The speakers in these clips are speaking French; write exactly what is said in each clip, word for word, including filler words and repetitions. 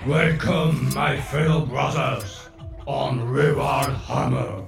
Welcome, my fellow brothers, on Rural Hammer.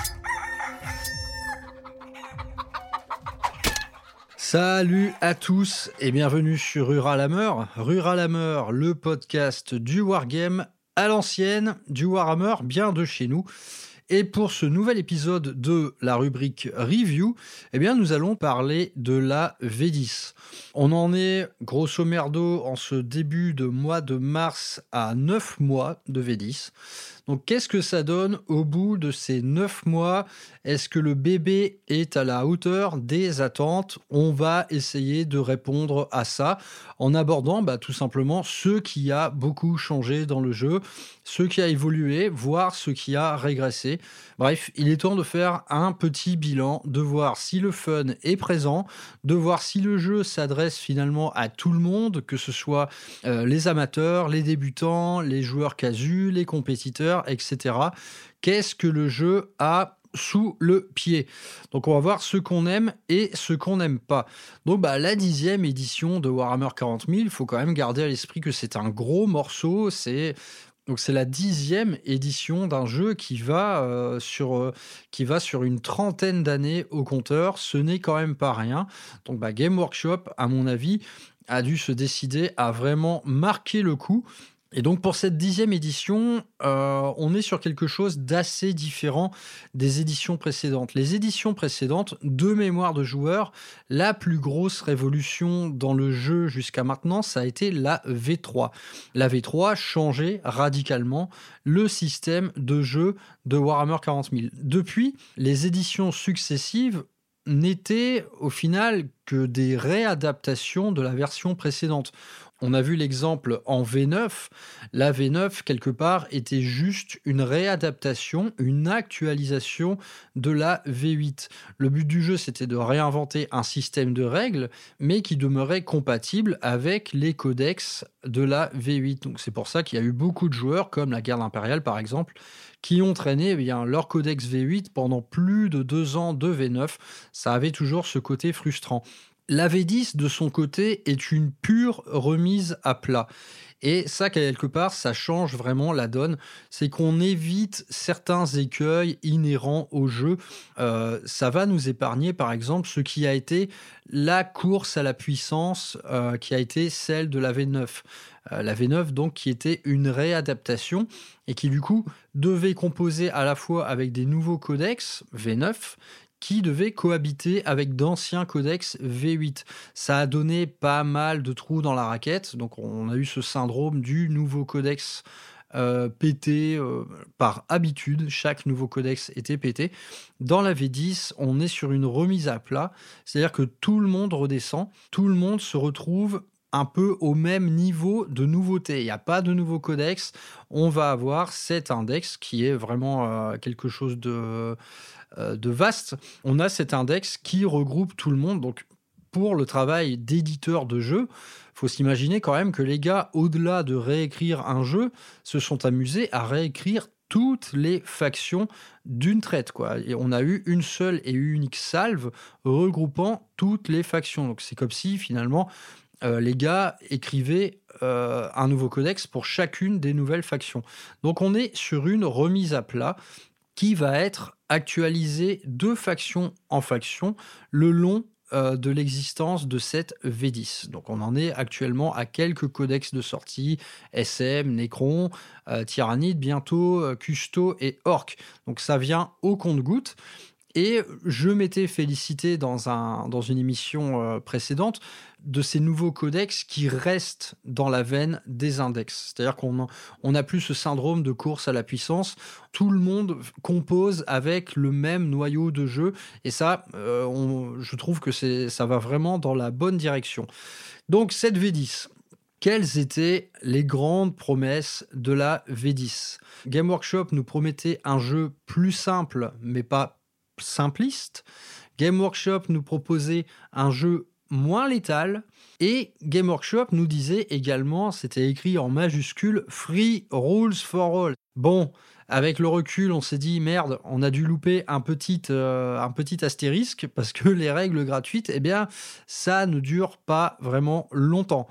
Salut à tous et bienvenue sur Rural Hammer. Rural Hammer, le podcast du Wargame à l'ancienne, du Warhammer bien de chez nous. Et pour ce nouvel épisode de la rubrique Review, eh bien nous allons parler de la V dix. On en est grosso merdo en ce début de mois de mars à neuf mois de V dix. Donc qu'est-ce que ça donne au bout de ces neuf mois ? Est-ce que le bébé est à la hauteur des attentes ? On va essayer de répondre à ça en abordant bah, tout simplement ce qui a beaucoup changé dans le jeu, ce qui a évolué, voire ce qui a régressé. Bref, il est temps de faire un petit bilan, de voir si le fun est présent, de voir si le jeu s'adresse finalement à tout le monde, que ce soit euh, les amateurs, les débutants, les joueurs casus, les compétiteurs, et cetera. Qu'est-ce que le jeu a sous le pied? Donc on va voir ce qu'on aime et ce qu'on n'aime pas. Donc bah, la dixième édition de Warhammer quarante mille, il faut quand même garder à l'esprit que c'est un gros morceau, c'est... Donc c'est la dixième édition d'un jeu qui va, euh, sur, euh, qui va sur une trentaine d'années au compteur. Ce n'est quand même pas rien. Donc bah, Game Workshop, à mon avis, a dû se décider à vraiment marquer le coup. Et donc pour cette dixième édition, euh, on est sur quelque chose d'assez différent des éditions précédentes. Les éditions précédentes, de mémoire de joueurs, la plus grosse révolution dans le jeu jusqu'à maintenant, ça a été la V trois. La V trois changeait radicalement le système de jeu de Warhammer quarante mille. Depuis, les éditions successives n'étaient au final que des réadaptations de la version précédente. On a vu l'exemple en V neuf. La V neuf, quelque part, était juste une réadaptation, une actualisation de la V huit. Le but du jeu, c'était de réinventer un système de règles, mais qui demeurait compatible avec les codex de la V huit. Donc c'est pour ça qu'il y a eu beaucoup de joueurs, comme la Garde impériale par exemple, qui ont traîné eh bien, leur codex V huit pendant plus de deux ans de V neuf. Ça avait toujours ce côté frustrant. La V dix, de son côté, est une pure remise à plat. Et ça, quelque part, ça change vraiment la donne. C'est qu'on évite certains écueils inhérents au jeu. Euh, ça va nous épargner, par exemple, ce qui a été la course à la puissance, euh, qui a été celle de la V neuf. Euh, la V neuf, donc, qui était une réadaptation et qui, du coup, devait composer à la fois avec des nouveaux codex V neuf, qui devait cohabiter avec d'anciens codex V huit. Ça a donné pas mal de trous dans la raquette, donc on a eu ce syndrome du nouveau codex euh, pété euh, par habitude, chaque nouveau codex était pété. Dans la V dix, on est sur une remise à plat, c'est-à-dire que tout le monde redescend, tout le monde se retrouve un peu au même niveau de nouveauté. Il n'y a pas de nouveau codex, on va avoir cet index qui est vraiment euh, quelque chose de... de vaste. On a cet index qui regroupe tout le monde. Donc, pour le travail d'éditeur de jeu, il faut s'imaginer quand même que les gars, au-delà de réécrire un jeu, se sont amusés à réécrire toutes les factions d'une traite, quoi. Et on a eu une seule et unique salve regroupant toutes les factions. Donc, c'est comme si, finalement, Euh, les gars écrivaient euh, un nouveau codex pour chacune des nouvelles factions. Donc on est sur une remise à plat qui va être actualisée de faction en faction le long euh, de l'existence de cette V dix. Donc on en est actuellement à quelques codex de sortie, S M, Necron, euh, Tyrannide, bientôt euh, Custo et Orc. Donc ça vient au compte-gouttes. Et je m'étais félicité dans, un, dans une émission euh, précédente de ces nouveaux codex qui restent dans la veine des index. C'est-à-dire qu'on on n'a plus ce syndrome de course à la puissance. Tout le monde compose avec le même noyau de jeu. Et ça, euh, on, je trouve que c'est, ça va vraiment dans la bonne direction. Donc cette V dix... Quelles étaient les grandes promesses de la V dix ? Game Workshop nous promettait un jeu plus simple, mais pas simpliste. Game Workshop nous proposait un jeu moins létal. Et Game Workshop nous disait également, c'était écrit en majuscule, Free Rules for All. Bon, avec le recul, on s'est dit, merde, on a dû louper un petit, euh, un petit astérisque, parce que les règles gratuites, eh bien, ça ne dure pas vraiment longtemps.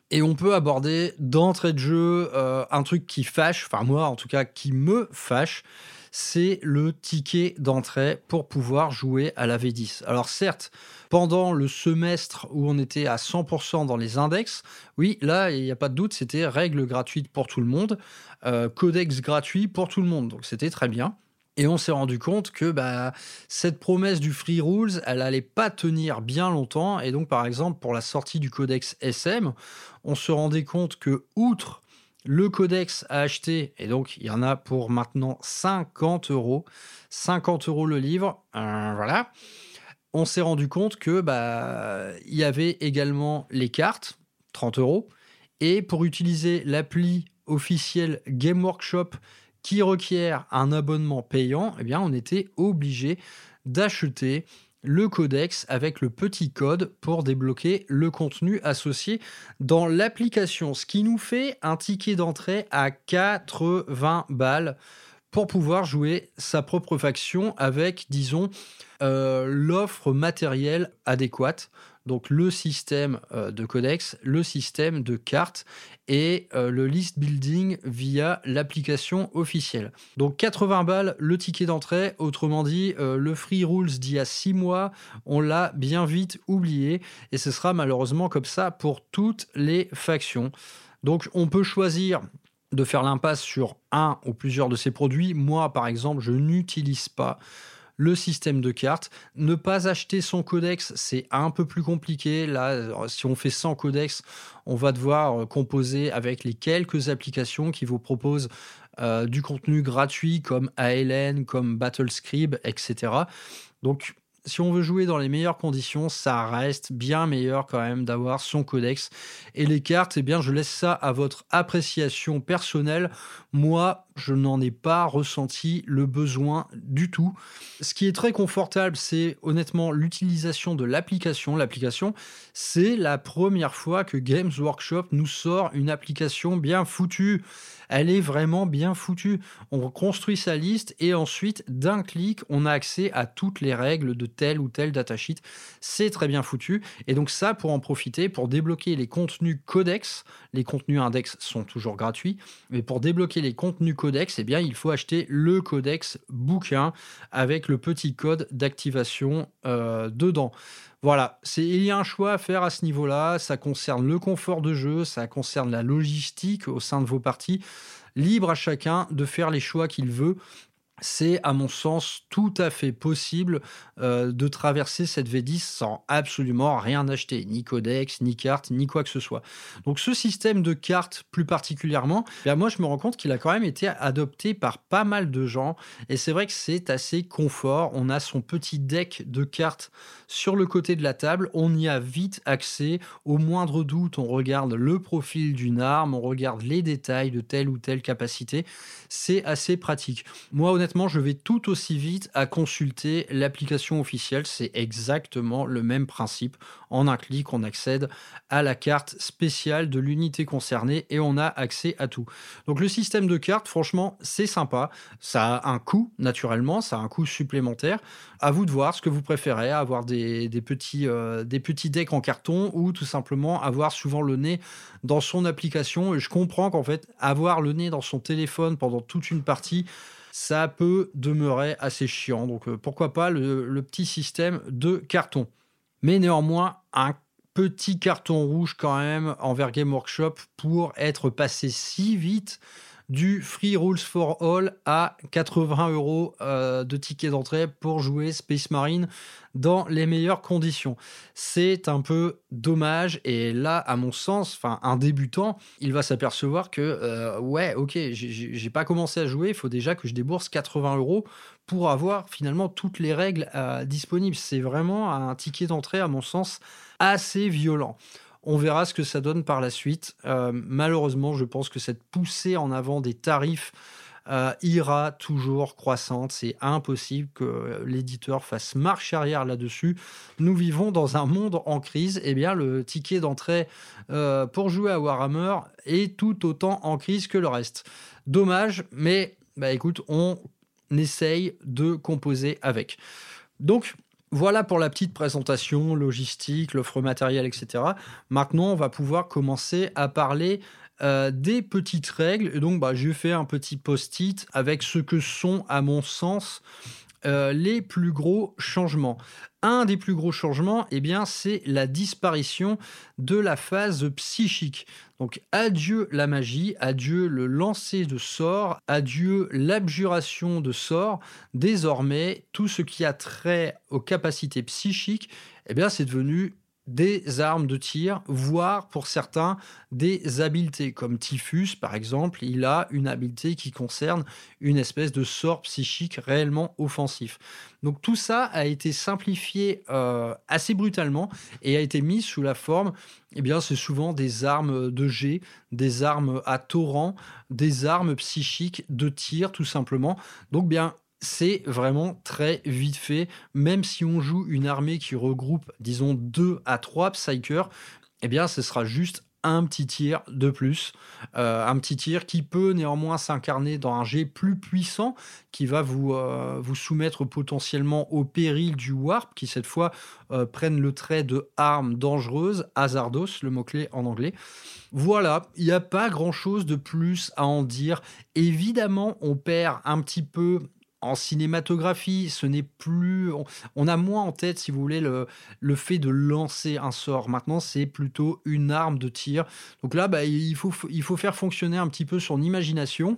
Et on peut aborder d'entrée de jeu euh, un truc qui fâche, enfin moi en tout cas qui me fâche, c'est le ticket d'entrée pour pouvoir jouer à la V dix. Alors certes, pendant le semestre où on était à cent pour cent dans les index, oui, là, il n'y a pas de doute, c'était règles gratuites pour tout le monde, euh, codex gratuit pour tout le monde, donc c'était très bien. Et on s'est rendu compte que bah, cette promesse du Free Rules, elle allait pas tenir bien longtemps. Et donc, par exemple, pour la sortie du codex S M, on se rendait compte que, outre le codex à acheter, et donc il y en a pour maintenant cinquante euros, cinquante euros le livre, euh, voilà, on s'est rendu compte que bah, il y avait également les cartes, trente euros, et pour utiliser l'appli officielle Game Workshop qui requiert un abonnement payant, eh bien, on était obligé d'acheter le codex avec le petit code pour débloquer le contenu associé dans l'application, ce qui nous fait un ticket d'entrée à quatre-vingts balles pour pouvoir jouer sa propre faction avec, disons, euh, l'offre matérielle adéquate. Donc le système euh, de codex, le système de cartes et euh, le list building via l'application officielle. Donc quatre-vingts balles le ticket d'entrée, autrement dit euh, le Free Rules d'il y a six mois, on l'a bien vite oublié et ce sera malheureusement comme ça pour toutes les factions. Donc on peut choisir de faire l'impasse sur un ou plusieurs de ces produits. Moi par exemple, je n'utilise pas le système de cartes. Ne pas acheter son codex, c'est un peu plus compliqué. Là, si on fait cent codex, on va devoir composer avec les quelques applications qui vous proposent euh, du contenu gratuit comme A L N, comme BattleScribe, et cetera. Donc, si on veut jouer dans les meilleures conditions, ça reste bien meilleur quand même d'avoir son codex. Et les cartes, eh bien, je laisse ça à votre appréciation personnelle. Moi, je n'en ai pas ressenti le besoin du tout. Ce qui est très confortable, c'est honnêtement l'utilisation de l'application. L'application, c'est la première fois que Games Workshop nous sort une application bien foutue. Elle est vraiment bien foutue. On construit sa liste et ensuite, d'un clic, on a accès à toutes les règles de tel ou tel datasheet. C'est très bien foutu. Et donc ça, pour en profiter, pour débloquer les contenus codex, les contenus index sont toujours gratuits, mais pour débloquer les contenus codex, eh bien, il faut acheter le codex bouquin avec le petit code d'activation euh, dedans. Voilà, c'est, il y a un choix à faire à ce niveau-là, ça concerne le confort de jeu, ça concerne la logistique au sein de vos parties, libre à chacun de faire les choix qu'il veut. C'est, à mon sens, tout à fait possible euh, de traverser cette V dix sans absolument rien acheter, ni codex, ni carte, ni quoi que ce soit. Donc ce système de cartes, plus particulièrement, bien moi je me rends compte qu'il a quand même été adopté par pas mal de gens, et c'est vrai que c'est assez confort. On a son petit deck de cartes sur le côté de la table, on y a vite accès, au moindre doute, on regarde le profil d'une arme, on regarde les détails de telle ou telle capacité, c'est assez pratique. Moi, honnêtement, je vais tout aussi vite à consulter l'application officielle. C'est exactement le même principe. En un clic, on accède à la carte spéciale de l'unité concernée et on a accès à tout. Donc le système de cartes, franchement, c'est sympa. Ça a un coût, naturellement, ça a un coût supplémentaire. À vous de voir ce que vous préférez, avoir des, des, petits, euh, des petits decks en carton ou tout simplement avoir souvent le nez dans son application. Et je comprends qu'en fait, avoir le nez dans son téléphone pendant toute une partie, ça peut demeurer assez chiant. Donc, euh, pourquoi pas le, le petit système de carton. Mais néanmoins, un petit carton rouge quand même envers Game Workshop pour être passé si vite du Free Rules for All à quatre-vingts euros euh, de ticket d'entrée pour jouer Space Marine dans les meilleures conditions. C'est un peu dommage, et là, à mon sens, enfin, un débutant, il va s'apercevoir que, euh, ouais, ok, j'ai, j'ai pas commencé à jouer, il faut déjà que je débourse quatre-vingts euros pour avoir finalement toutes les règles euh, disponibles. C'est vraiment un ticket d'entrée, à mon sens, assez violent. On verra ce que ça donne par la suite. Euh, malheureusement, je pense que cette poussée en avant des tarifs euh, ira toujours croissante. C'est impossible que l'éditeur fasse marche arrière là-dessus. Nous vivons dans un monde en crise. Eh bien, le ticket d'entrée euh, pour jouer à Warhammer est tout autant en crise que le reste. Dommage, mais bah, écoute, on essaye de composer avec. Donc, Voilà pour la petite présentation, logistique, l'offre matérielle, et cetera. Maintenant, on va pouvoir commencer à parler euh, des petites règles. Et donc, bah, j'ai fait un petit post-it avec ce que sont, à mon sens, euh, les plus gros changements. Un des plus gros changements, eh bien, c'est la disparition de la phase psychique. Donc, adieu la magie, adieu le lancer de sorts, adieu l'abjuration de sorts. Désormais, tout ce qui a trait aux capacités psychiques, eh bien, c'est devenu des armes de tir, voire pour certains des habiletés, comme Typhus par exemple, il a une habileté qui concerne une espèce de sort psychique réellement offensif. Donc tout ça a été simplifié euh, assez brutalement et a été mis sous la forme, eh bien c'est souvent des armes de jet, des armes à torrent, des armes psychiques de tir tout simplement. Donc bien c'est vraiment très vite fait, même si on joue une armée qui regroupe, disons, deux à trois Psykers, eh bien, ce sera juste un petit tir de plus. Euh, un petit tir qui peut néanmoins s'incarner dans un jet plus puissant, qui va vous, euh, vous soumettre potentiellement au péril du Warp, qui cette fois euh, prennent le trait de arme dangereuse, hazardos, le mot-clé en anglais. Voilà, il n'y a pas grand-chose de plus à en dire. Évidemment, on perd un petit peu en cinématographie, ce n'est plus... On, on a moins en tête, si vous voulez, le, le fait de lancer un sort. Maintenant, c'est plutôt une arme de tir. Donc là, bah, il, faut, il faut faire fonctionner un petit peu son imagination.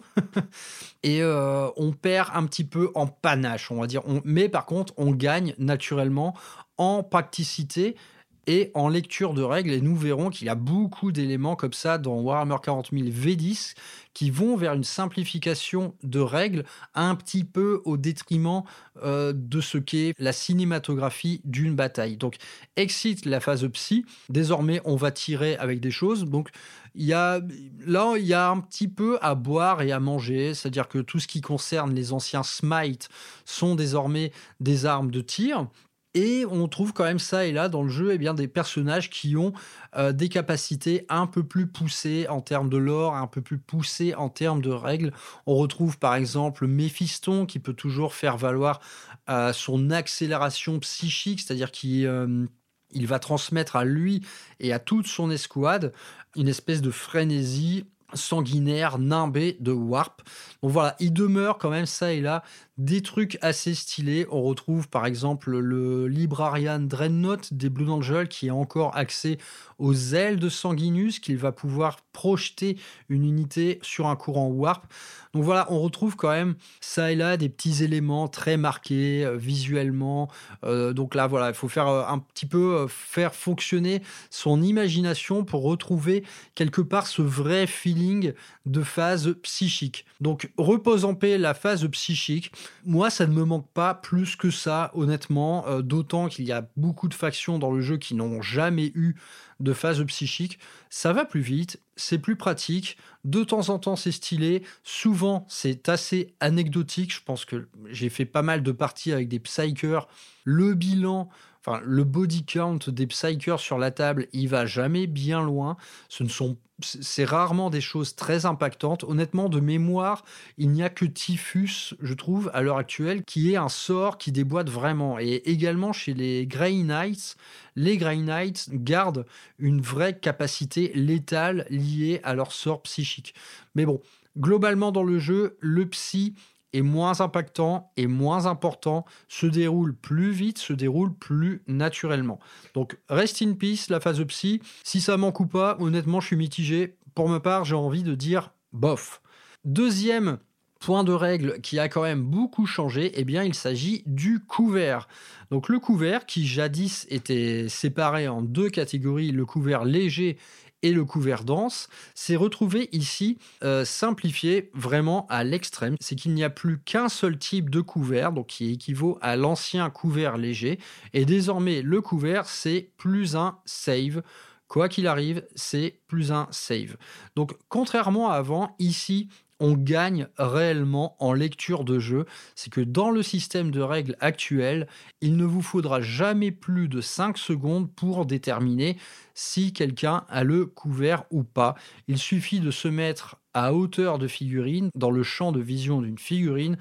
Et euh, on perd un petit peu en panache, on va dire. On, mais par contre, on gagne naturellement en praticité et en lecture de règles, et nous verrons qu'il y a beaucoup d'éléments comme ça dans Warhammer quarante mille V dix qui vont vers une simplification de règles un petit peu au détriment euh, de ce qu'est la cinématographie d'une bataille. Donc, exit la phase psy, désormais on va tirer avec des choses, donc il y a, là il y a un petit peu à boire et à manger, c'est-à-dire que tout ce qui concerne les anciens Smite sont désormais des armes de tir. Et on trouve quand même ça et là dans le jeu, eh bien, des personnages qui ont euh, des capacités un peu plus poussées en termes de lore, un peu plus poussées en termes de règles. On retrouve par exemple Méphiston qui peut toujours faire valoir euh, son accélération psychique, c'est-à-dire qu'il euh, il va transmettre à lui et à toute son escouade une espèce de frénésie sanguinaire, nimbé de Warp. Donc voilà, il demeure quand même ça et là des trucs assez stylés. On retrouve par exemple le Librarian Dreadnought des Blood Angels qui a encore accès aux ailes de Sanguinus, qu'il va pouvoir projeter une unité sur un courant Warp. Donc voilà, on retrouve quand même ça et là des petits éléments très marqués euh, visuellement. Euh, donc là voilà, il faut faire euh, un petit peu euh, faire fonctionner son imagination pour retrouver quelque part ce vrai feeling de phase psychique. Donc repose en paix la phase psychique. Moi, ça ne me manque pas plus que ça, honnêtement, euh, d'autant qu'il y a beaucoup de factions dans le jeu qui n'ont jamais eu de phase psychique. Ça va plus vite, c'est plus pratique, de temps en temps c'est stylé, souvent c'est assez anecdotique. Je pense que j'ai fait pas mal de parties avec des Psykers. Le bilan, enfin le body count des Psykers sur la table, il va jamais bien loin. Ce ne sont C'est rarement des choses très impactantes. Honnêtement, de mémoire, il n'y a que Typhus, je trouve, à l'heure actuelle, qui est un sort qui déboîte vraiment. Et également chez les Grey Knights, les Grey Knights gardent une vraie capacité létale liée à leur sort psychique. Mais bon, globalement dans le jeu, le psy est moins impactant et moins important, se déroule plus vite, se déroule plus naturellement. Donc, rest in peace, la phase psy. Si ça manque ou pas, honnêtement, je suis mitigé. Pour ma part, j'ai envie de dire bof. Deuxième point de règle qui a quand même beaucoup changé, eh bien, il s'agit du couvert. Donc, le couvert, qui jadis était séparé en deux catégories, le couvert léger et le couvert dense, s'est retrouvé ici euh, simplifié vraiment à l'extrême. C'est qu'il n'y a plus qu'un seul type de couvert, donc qui équivaut à l'ancien couvert léger, et désormais le couvert c'est plus un save. Quoi qu'il arrive, c'est plus un save. Donc contrairement à avant, ici on gagne réellement en lecture de jeu. C'est que dans le système de règles actuel, il ne vous faudra jamais plus de cinq secondes pour déterminer si quelqu'un a le couvert ou pas. Il suffit de se mettre à hauteur de figurine, dans le champ de vision d'une figurine.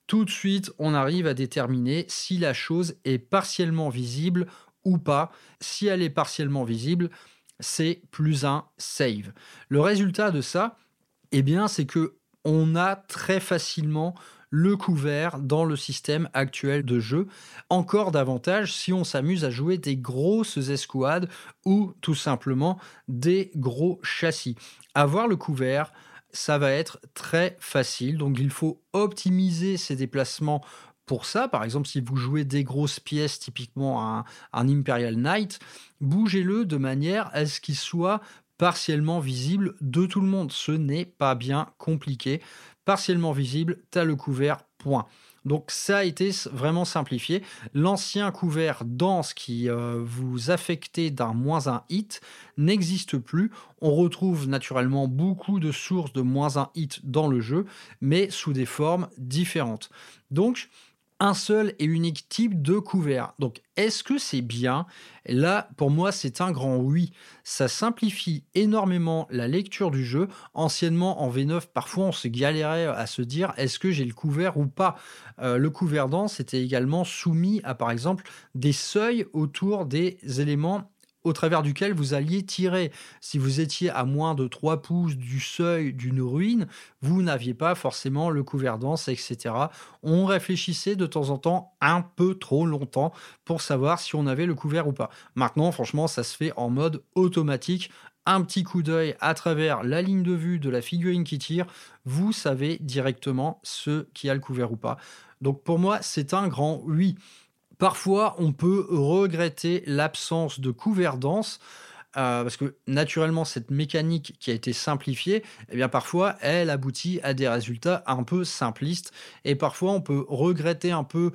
tout de suite, on arrive à déterminer si la chose est partiellement visible ou pas. Si elle est partiellement visible, c'est plus un save. Le résultat de ça, eh bien, c'est que on a très facilement le couvert dans le système actuel de jeu. Encore davantage si on s'amuse à jouer des grosses escouades ou tout simplement des gros châssis. Avoir le couvert, ça va être très facile. Donc il faut optimiser ses déplacements pour ça. Par exemple, si vous jouez des grosses pièces, typiquement un, un Imperial Knight, bougez-le de manière à ce qu'il soit partiellement visible de tout le monde. Ce n'est pas bien compliqué. Partiellement visible, tu as le couvert, point. Donc ça a été vraiment simplifié. L'ancien couvert dense qui euh, vous affectait d'un moins un hit n'existe plus. On retrouve naturellement beaucoup de sources de moins un hit dans le jeu, mais sous des formes différentes. Donc, un seul et unique type de couvert. Donc, est-ce que c'est bien ? Là, pour moi, c'est un grand oui. Ça simplifie énormément la lecture du jeu. Anciennement, en V neuf, parfois, on se galérait à se dire est-ce que j'ai le couvert ou pas ? euh, Le couvert dense était également soumis à, par exemple, des seuils autour des éléments au travers duquel vous alliez tirer. Si vous étiez à moins de trois pouces du seuil d'une ruine, vous n'aviez pas forcément le couvert dense, et cetera. On réfléchissait de temps en temps un peu trop longtemps pour savoir si on avait le couvert ou pas. Maintenant, franchement, ça se fait en mode automatique. Un petit coup d'œil à travers la ligne de vue de la figurine qui tire, vous savez directement ce qui a le couvert ou pas. Donc pour moi, c'est un grand oui. Parfois, on peut regretter l'absence de couvert dense, euh, parce que naturellement, cette mécanique qui a été simplifiée, eh bien parfois, elle aboutit à des résultats un peu simplistes. Et parfois, on peut regretter un peu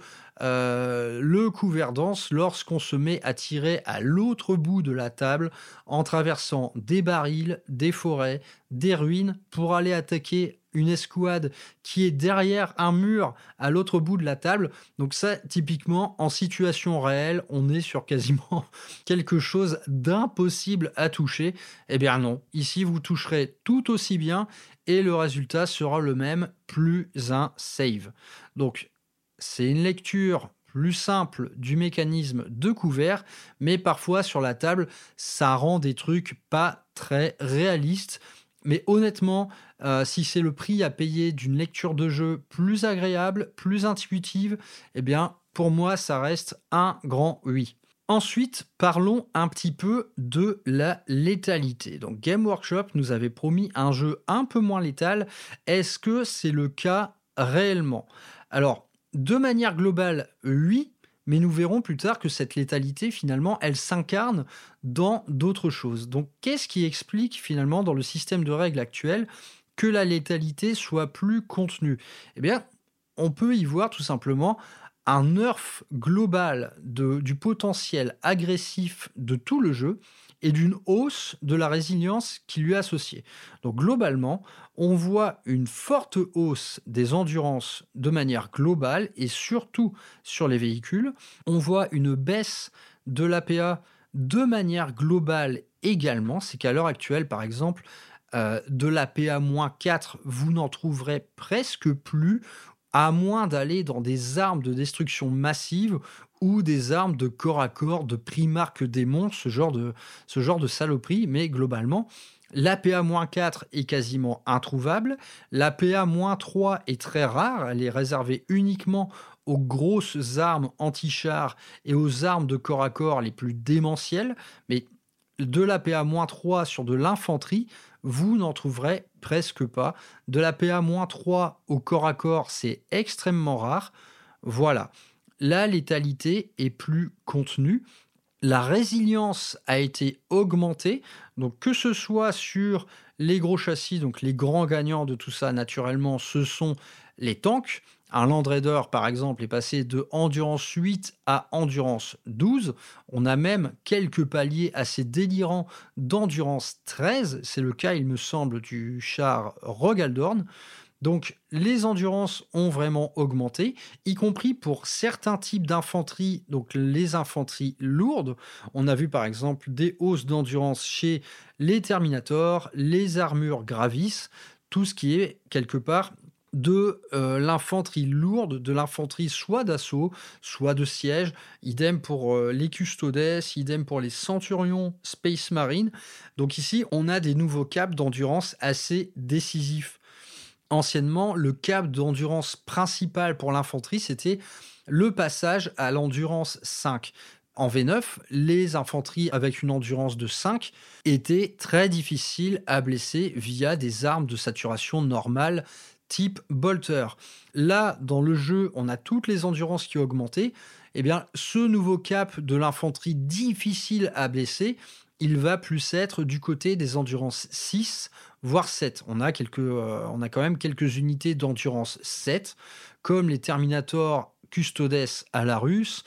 euh, le couvert dense lorsqu'on se met à tirer à l'autre bout de la table en traversant des barils, des forêts, des ruines pour aller attaquer une escouade qui est derrière un mur à l'autre bout de la table. Donc ça, typiquement, en situation réelle, on est sur quasiment quelque chose d'impossible à toucher. Eh bien non, ici, vous toucherez tout aussi bien et le résultat sera le même, plus un save. Donc, c'est une lecture plus simple du mécanisme de couvert, mais parfois sur la table, ça rend des trucs pas très réalistes. Mais honnêtement, euh, si c'est le prix à payer d'une lecture de jeu plus agréable, plus intuitive, eh bien, pour moi, ça reste un grand oui. Ensuite, parlons un petit peu de la létalité. Donc, Game Workshop nous avait promis un jeu un peu moins létal. Est-ce que c'est le cas réellement ? Alors, de manière globale, oui. Mais nous verrons plus tard que cette létalité, finalement, elle s'incarne dans d'autres choses. Donc, qu'est-ce qui explique, finalement, dans le système de règles actuel, que la létalité soit plus contenue ? Eh bien, on peut y voir tout simplement un nerf global de, du potentiel agressif de tout le jeu et d'une hausse de la résilience qui lui est associée. Donc globalement, on voit une forte hausse des endurances de manière globale et surtout sur les véhicules. On voit une baisse de l'A P A de manière globale également. C'est qu'à l'heure actuelle, par exemple, euh, de l'A P A moins quatre, vous n'en trouverez presque plus, à moins d'aller dans des armes de destruction massive ou des armes de corps à corps, de Primarque démon, ce genre de, ce genre de saloperie. Mais globalement, l'A P A moins quatre est quasiment introuvable. L'A P A moins trois est très rare. Elle est réservée uniquement aux grosses armes anti-chars et aux armes de corps à corps les plus démentielles. Mais de l'A P A moins trois sur de l'infanterie, vous n'en trouverez presque pas. De l'A P A moins trois au corps à corps, c'est extrêmement rare. Voilà. La létalité est plus contenue. La résilience a été augmentée. Donc, que ce soit sur les gros châssis, donc les grands gagnants de tout ça, naturellement, ce sont les tanks. Un Land Raider, par exemple, est passé de Endurance huit à Endurance douze. On a même quelques paliers assez délirants d'Endurance treize. C'est le cas, il me semble, du char Rogaldorn. Donc, les endurances ont vraiment augmenté, y compris pour certains types d'infanterie, donc les infanteries lourdes. On a vu par exemple des hausses d'endurance chez les Terminators, les armures Gravis, tout ce qui est quelque part de euh, l'infanterie lourde, de l'infanterie soit d'assaut, soit de siège. Idem pour euh, les custodes, idem pour les centurions Space Marine. Donc ici, on a des nouveaux caps d'endurance assez décisifs. Anciennement, le cap d'endurance principal pour l'infanterie, c'était le passage à l'endurance cinq. En V neuf, les infanteries avec une endurance de cinq étaient très difficiles à blesser via des armes de saturation normale type bolter. Là, dans le jeu, on a toutes les endurances qui ont augmenté. Eh bien, ce nouveau cap de l'infanterie difficile à blesser, il va plus être du côté des endurances six, voire sept. On a, quelques, euh, on a quand même quelques unités d'endurance sept, comme les Terminator Custodes à la russe,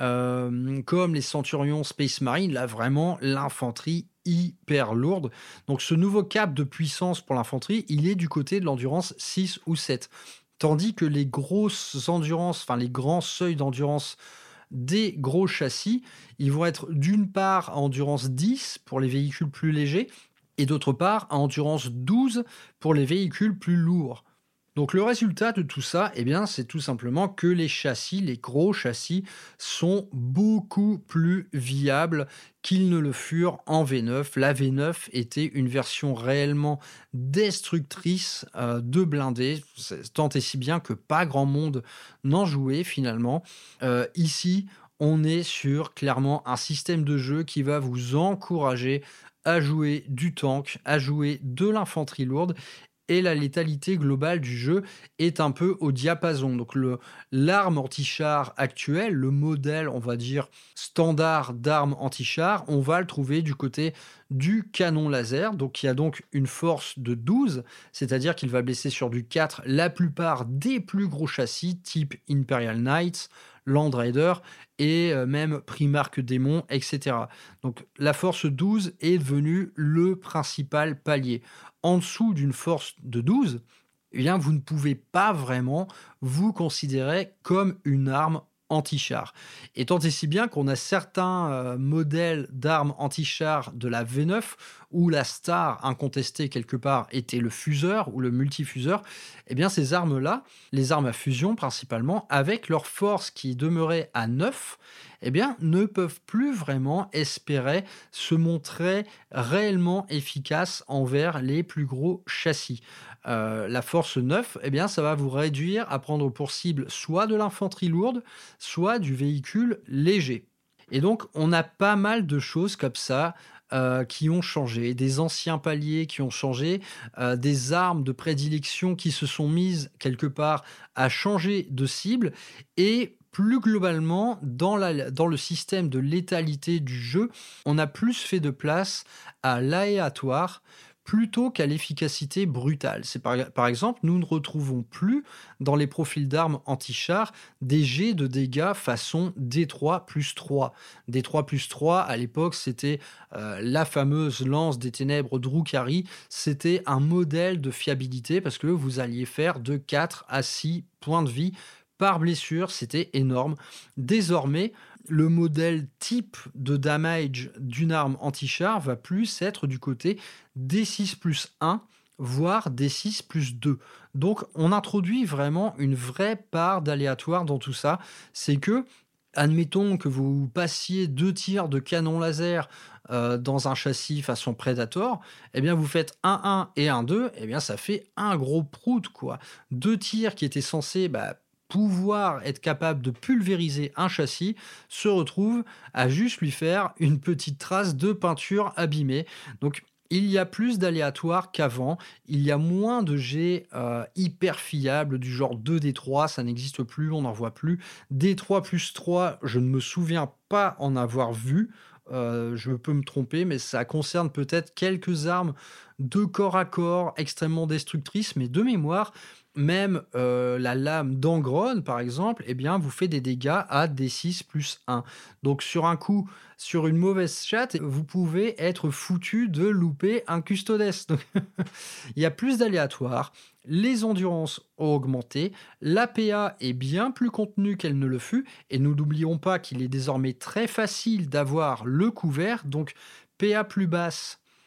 euh, comme les Centurions Space Marine. Là, vraiment, l'infanterie hyper lourde. Donc, ce nouveau cap de puissance pour l'infanterie, il est du côté de l'endurance six ou sept. Tandis que les grosses endurances, enfin les grands seuils d'endurance des gros châssis, ils vont être d'une part à endurance dix pour les véhicules plus légers et d'autre part à endurance douze pour les véhicules plus lourds. Donc le résultat de tout ça, eh bien, c'est tout simplement que les châssis, les gros châssis, sont beaucoup plus viables qu'ils ne le furent en V neuf. La V neuf était une version réellement destructrice euh, de blindés, tant et si bien que pas grand monde n'en jouait finalement. Euh, ici, on est sur clairement un système de jeu qui va vous encourager à jouer du tank, à jouer de l'infanterie lourde. Et la létalité globale du jeu est un peu au diapason. Donc le, l'arme anti-char actuelle, le modèle, on va dire, standard d'arme anti-char, on va le trouver du côté du canon laser. Donc il y a donc une force de douze, c'est-à-dire qu'il va blesser sur du quatre la plupart des plus gros châssis, type Imperial Knights, Land Raider et même Primarch Démon, et cetera. Donc la force douze est devenue le principal palier. En dessous d'une force de douze, eh bien, vous ne pouvez pas vraiment vous considérer comme une arme anti-char. Et tant et si bien qu'on a certains euh, modèles d'armes anti-char de la V neuf où la star incontestée quelque part était le fuseur ou le multifuseur. Eh bien, ces armes-là, les armes à fusion principalement, avec leur force qui demeurait à neuf, eh bien, ne peuvent plus vraiment espérer se montrer réellement efficaces envers les plus gros châssis. Euh, la force neuf, eh bien, ça va vous réduire à prendre pour cible soit de l'infanterie lourde, soit du véhicule léger. Et donc, on a pas mal de choses comme ça euh, qui ont changé, des anciens paliers qui ont changé, euh, des armes de prédilection qui se sont mises quelque part à changer de cible, et plus globalement, dans, la, dans le système de létalité du jeu, on a plus fait de place à l'aléatoire plutôt qu'à l'efficacité brutale. C'est par, par exemple, nous ne retrouvons plus dans les profils d'armes anti-char des jets de dégâts façon D trois plus trois. D trois plus trois, à l'époque, c'était euh, la fameuse lance des ténèbres Drukhari. C'était un modèle de fiabilité parce que vous alliez faire de quatre à six points de vie par blessure, c'était énorme. Désormais, le modèle type de damage d'une arme anti-char va plus être du côté D six plus un, voire D six plus deux. Donc, on introduit vraiment une vraie part d'aléatoire dans tout ça. C'est que, admettons que vous passiez deux tirs de canon laser euh, dans un châssis façon Predator, eh bien, vous faites un un et un deux, eh bien, ça fait un gros prout, quoi. Deux tirs qui étaient censés... Bah, pouvoir être capable de pulvériser un châssis, se retrouve à juste lui faire une petite trace de peinture abîmée. Donc, il y a plus d'aléatoires qu'avant, il y a moins de jets euh, hyper fiables du genre deux D trois, ça n'existe plus, on n'en voit plus. D trois plus trois, je ne me souviens pas en avoir vu, euh, je peux me tromper, mais ça concerne peut-être quelques armes de corps à corps extrêmement destructrices, mais de mémoire, même euh, la lame d'Angron, par exemple, eh bien, vous fait des dégâts à D six plus un. Donc, sur un coup, sur une mauvaise chatte, vous pouvez être foutu de louper un Custodes. Donc, il y a plus d'aléatoires, les endurances ont augmenté, l'A P A est bien plus contenue qu'elle ne le fut, et nous n'oublions pas qu'il est désormais très facile d'avoir le couvert, donc P A plus basse,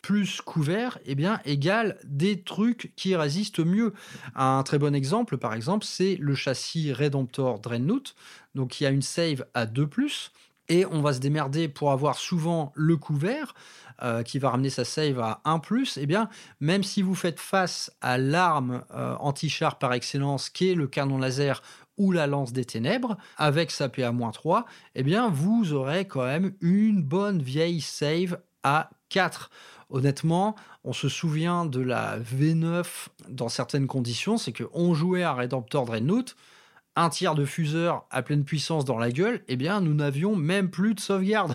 plus couvert, eh bien, égale des trucs qui résistent mieux. Un très bon exemple, par exemple, c'est le châssis Redemptor Dreadnought, donc il y a une save à deux plus, et on va se démerder pour avoir souvent le couvert, euh, qui va ramener sa save à un plus. Eh bien, même si vous faites face à l'arme euh, anti-char par excellence, qui est le canon laser ou la lance des ténèbres, avec sa P A moins trois, eh bien, vous aurez quand même une bonne vieille save à quatre. Honnêtement, on se souvient de la V neuf dans certaines conditions, c'est qu'on jouait à Redemptor Dreadnought, un tir de fuseur à pleine puissance dans la gueule, eh bien, nous n'avions même plus de sauvegarde.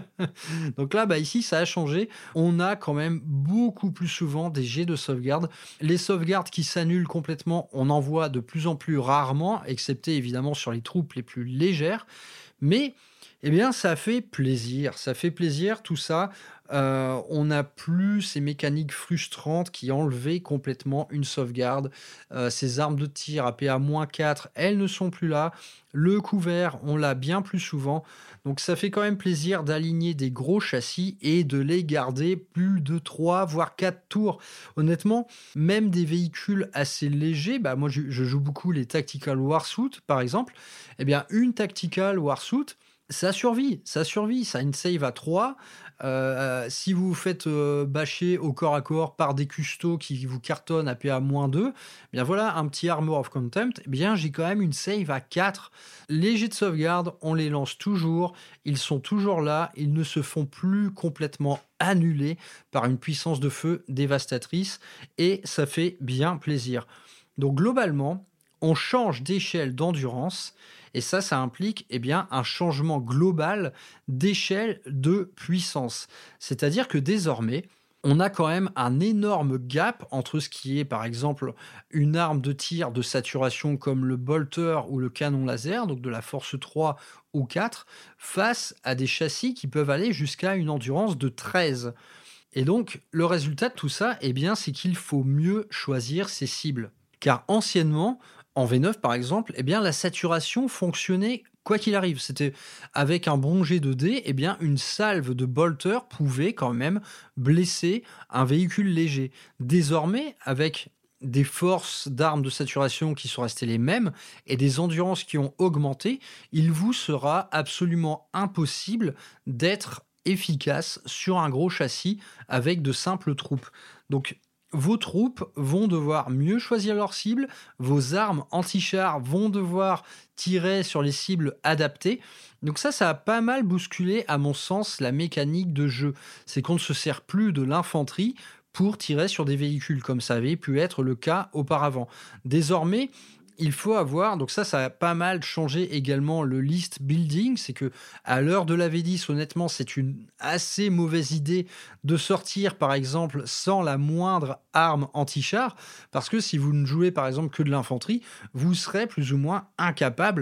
Donc là, bah ici, ça a changé. On a quand même beaucoup plus souvent des jets de sauvegarde. Les sauvegardes qui s'annulent complètement, on en voit de plus en plus rarement, excepté évidemment sur les troupes les plus légères. Mais, eh bien, ça fait plaisir. Ça fait plaisir, tout ça. Euh, on n'a plus ces mécaniques frustrantes qui enlevaient complètement une sauvegarde. Euh, ces armes de tir à P A moins quatre, elles ne sont plus là. Le couvert, on l'a bien plus souvent. Donc ça fait quand même plaisir d'aligner des gros châssis et de les garder plus de trois, voire quatre tours. Honnêtement, même des véhicules assez légers, bah moi je, je joue beaucoup les Tactical Warsuit par exemple, eh bien une Tactical Warsuit, ça survit, ça survit, ça a une save à trois. Euh, si vous vous faites euh, bâcher au corps à corps par des custos qui vous cartonnent à P A moins deux, eh bien voilà, un petit Armor of Contempt, eh bien j'ai quand même une save à quatre. Les jets de sauvegarde, on les lance toujours, ils sont toujours là, ils ne se font plus complètement annuler par une puissance de feu dévastatrice, et ça fait bien plaisir. Donc globalement, on change d'échelle d'endurance, et ça, ça implique eh bien, un changement global d'échelle de puissance. C'est-à-dire que désormais, on a quand même un énorme gap entre ce qui est, par exemple, une arme de tir de saturation comme le bolter ou le canon laser, donc de la force trois ou quatre, face à des châssis qui peuvent aller jusqu'à une endurance de treize. Et donc, le résultat de tout ça, eh bien, c'est qu'il faut mieux choisir ses cibles. Car anciennement, en V neuf, par exemple, eh bien, la saturation fonctionnait quoi qu'il arrive. C'était avec un bon jet de dés, eh bien, une salve de bolter pouvait quand même blesser un véhicule léger. Désormais, avec des forces d'armes de saturation qui sont restées les mêmes et des endurances qui ont augmenté, il vous sera absolument impossible d'être efficace sur un gros châssis avec de simples troupes. Donc, vos troupes vont devoir mieux choisir leurs cibles, vos armes anti-chars vont devoir tirer sur les cibles adaptées. Donc ça, ça a pas mal bousculé, à mon sens, la mécanique de jeu. C'est qu'on ne se sert plus de l'infanterie pour tirer sur des véhicules, comme ça avait pu être le cas auparavant. Désormais, il faut avoir, donc ça, ça a pas mal changé également le list building, c'est que à l'heure de la V dix, honnêtement, c'est une assez mauvaise idée de sortir, par exemple, sans la moindre arme anti-char, parce que si vous ne jouez, par exemple, que de l'infanterie, vous serez plus ou moins incapable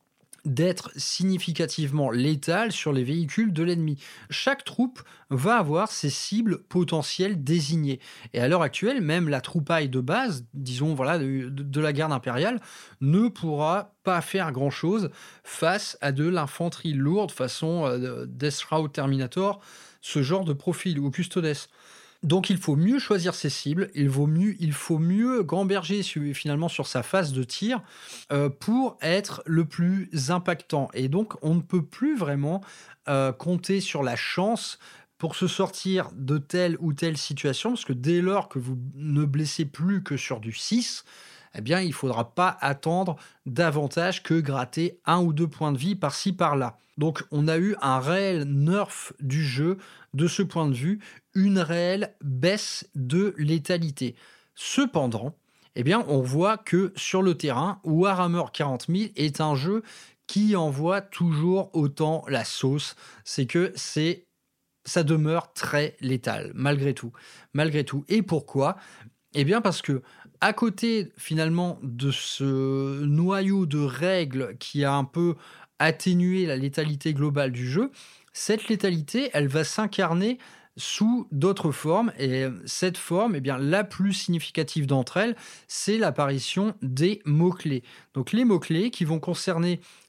d'être significativement létal sur les véhicules de l'ennemi. Chaque troupe va avoir ses cibles potentielles désignées. Et à l'heure actuelle, même la troupaille de base, disons voilà, de, de la garde impériale, ne pourra pas faire grand-chose face à de l'infanterie lourde, façon euh, Deathshroud Terminator, ce genre de profil, ou Custodes. Donc il faut mieux choisir ses cibles, il, vaut mieux, il faut mieux gamberger su, finalement sur sa phase de tir euh, pour être le plus impactant. Et donc on ne peut plus vraiment euh, compter sur la chance pour se sortir de telle ou telle situation, parce que dès lors que vous ne blessez plus que sur du six, eh bien il ne faudra pas attendre davantage que gratter un ou deux points de vie par-ci par-là. Donc on a eu un réel nerf du jeu de ce point de vue, une réelle baisse de létalité. Cependant, eh bien, on voit que sur le terrain, Warhammer quarante mille est un jeu qui envoie toujours autant la sauce. C'est que c'est, ça demeure très létal, malgré tout. Malgré tout. Et pourquoi ? Eh bien, parce que à côté, finalement, de ce noyau de règles qui a un peu atténué la létalité globale du jeu, cette létalité, elle va s'incarner sous d'autres formes, et cette forme, eh bien, la plus significative d'entre elles, c'est l'apparition des mots-clés. Donc les mots-clés qui vont concerner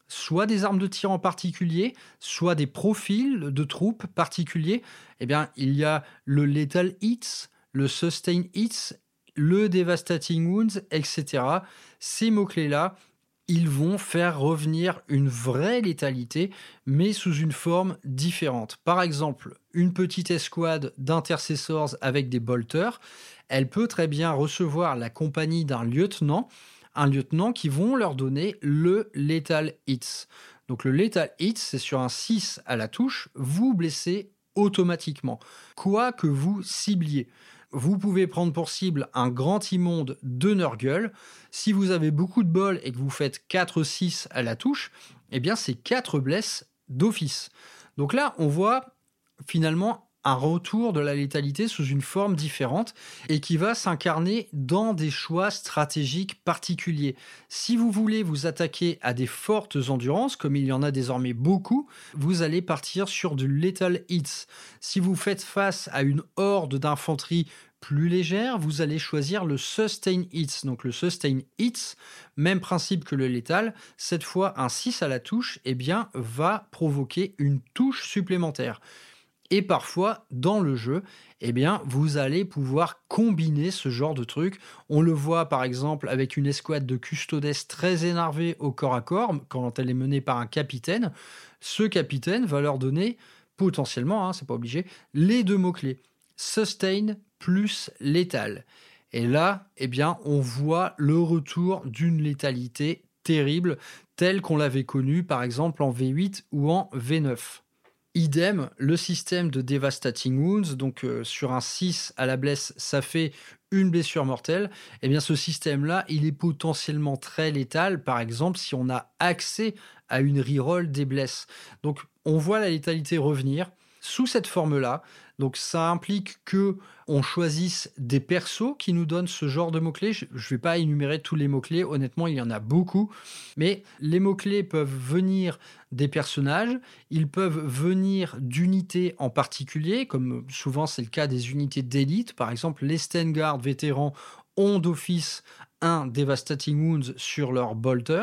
soit des armes de tir en particulier, soit des profils de troupes particuliers, eh bien, il y a le Lethal Hits, le Sustain Hits, le Devastating Wounds, et cetera. Ces mots-clés-là, ils vont faire revenir une vraie létalité, mais sous une forme différente. Par exemple, une petite escouade d'intercessors avec des bolters, elle peut très bien recevoir la compagnie d'un lieutenant, un lieutenant qui vont leur donner le Lethal Hits. Donc le Lethal Hits, c'est sur un six à la touche, vous blessez automatiquement, quoi que vous cibliez. Vous pouvez prendre pour cible un grand immonde de Nurgle. Si vous avez beaucoup de bol et que vous faites quatre six à la touche, eh bien c'est quatre blesses d'office. Donc là, on voit finalement un retour de la létalité sous une forme différente et qui va s'incarner dans des choix stratégiques particuliers. Si vous voulez vous attaquer à des fortes endurances, comme il y en a désormais beaucoup, vous allez partir sur du Lethal Hits. Si vous faites face à une horde d'infanterie plus légère, vous allez choisir le Sustain Hits. Donc le Sustain Hits, même principe que le Lethal, cette fois un six à la touche, eh bien, va provoquer une touche supplémentaire. Et parfois, dans le jeu, eh bien, vous allez pouvoir combiner ce genre de truc. On le voit par exemple avec une escouade de custodes très énervée au corps à corps, quand elle est menée par un capitaine. Ce capitaine va leur donner, potentiellement, hein, c'est pas obligé, les deux mots-clés. Sustain plus létal. Et là, eh bien, on voit le retour d'une létalité terrible, telle qu'on l'avait connue par exemple en V huit ou en V neuf. Idem, le système de Devastating Wounds, donc euh, sur un six à la blesse, ça fait une blessure mortelle. Eh bien, ce système-là, il est potentiellement très létal, par exemple, si on a accès à une reroll des blesses. Donc, on voit la létalité revenir sous cette forme-là. Donc, ça implique que on choisisse des persos qui nous donnent ce genre de mots-clés. Je ne vais pas énumérer tous les mots-clés, honnêtement, il y en a beaucoup. Mais les mots-clés peuvent venir des personnages, ils peuvent venir d'unités en particulier, comme souvent c'est le cas des unités d'élite. Par exemple, les Stenguard vétérans ont d'office un Devastating Wounds sur leur bolter.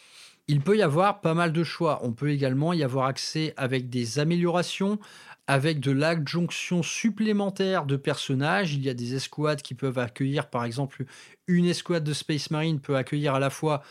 Il peut y avoir pas mal de choix. On peut également y avoir accès avec des améliorations, avec de l'adjonction supplémentaire de personnages. Il y a des escouades qui peuvent accueillir, par exemple, une escouade de Space Marine peut accueillir à la fois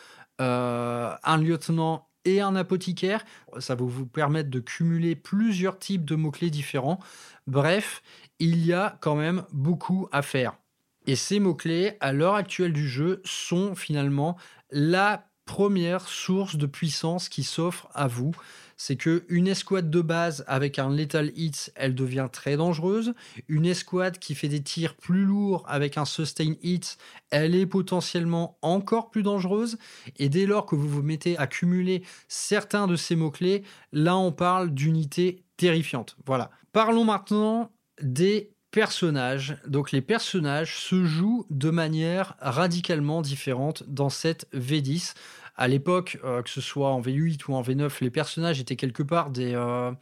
euh, un lieutenant et un apothicaire. Ça va vous permettre de cumuler plusieurs types de mots-clés différents. Bref, il y a quand même beaucoup à faire. Et ces mots-clés, à l'heure actuelle du jeu, sont finalement la première source de puissance qui s'offre à vous. C'est qu'une escouade de base avec un Lethal Hits, elle devient très dangereuse. Une escouade qui fait des tirs plus lourds avec un Sustain Hits, elle est potentiellement encore plus dangereuse. Et dès lors que vous vous mettez à cumuler certains de ces mots-clés, là on parle d'unités terrifiantes. Voilà. Parlons maintenant des personnages. Donc les personnages se jouent de manière radicalement différente dans cette V dix. À l'époque, euh, que ce soit en V huit ou en V neuf, les personnages étaient quelque part des... Euh,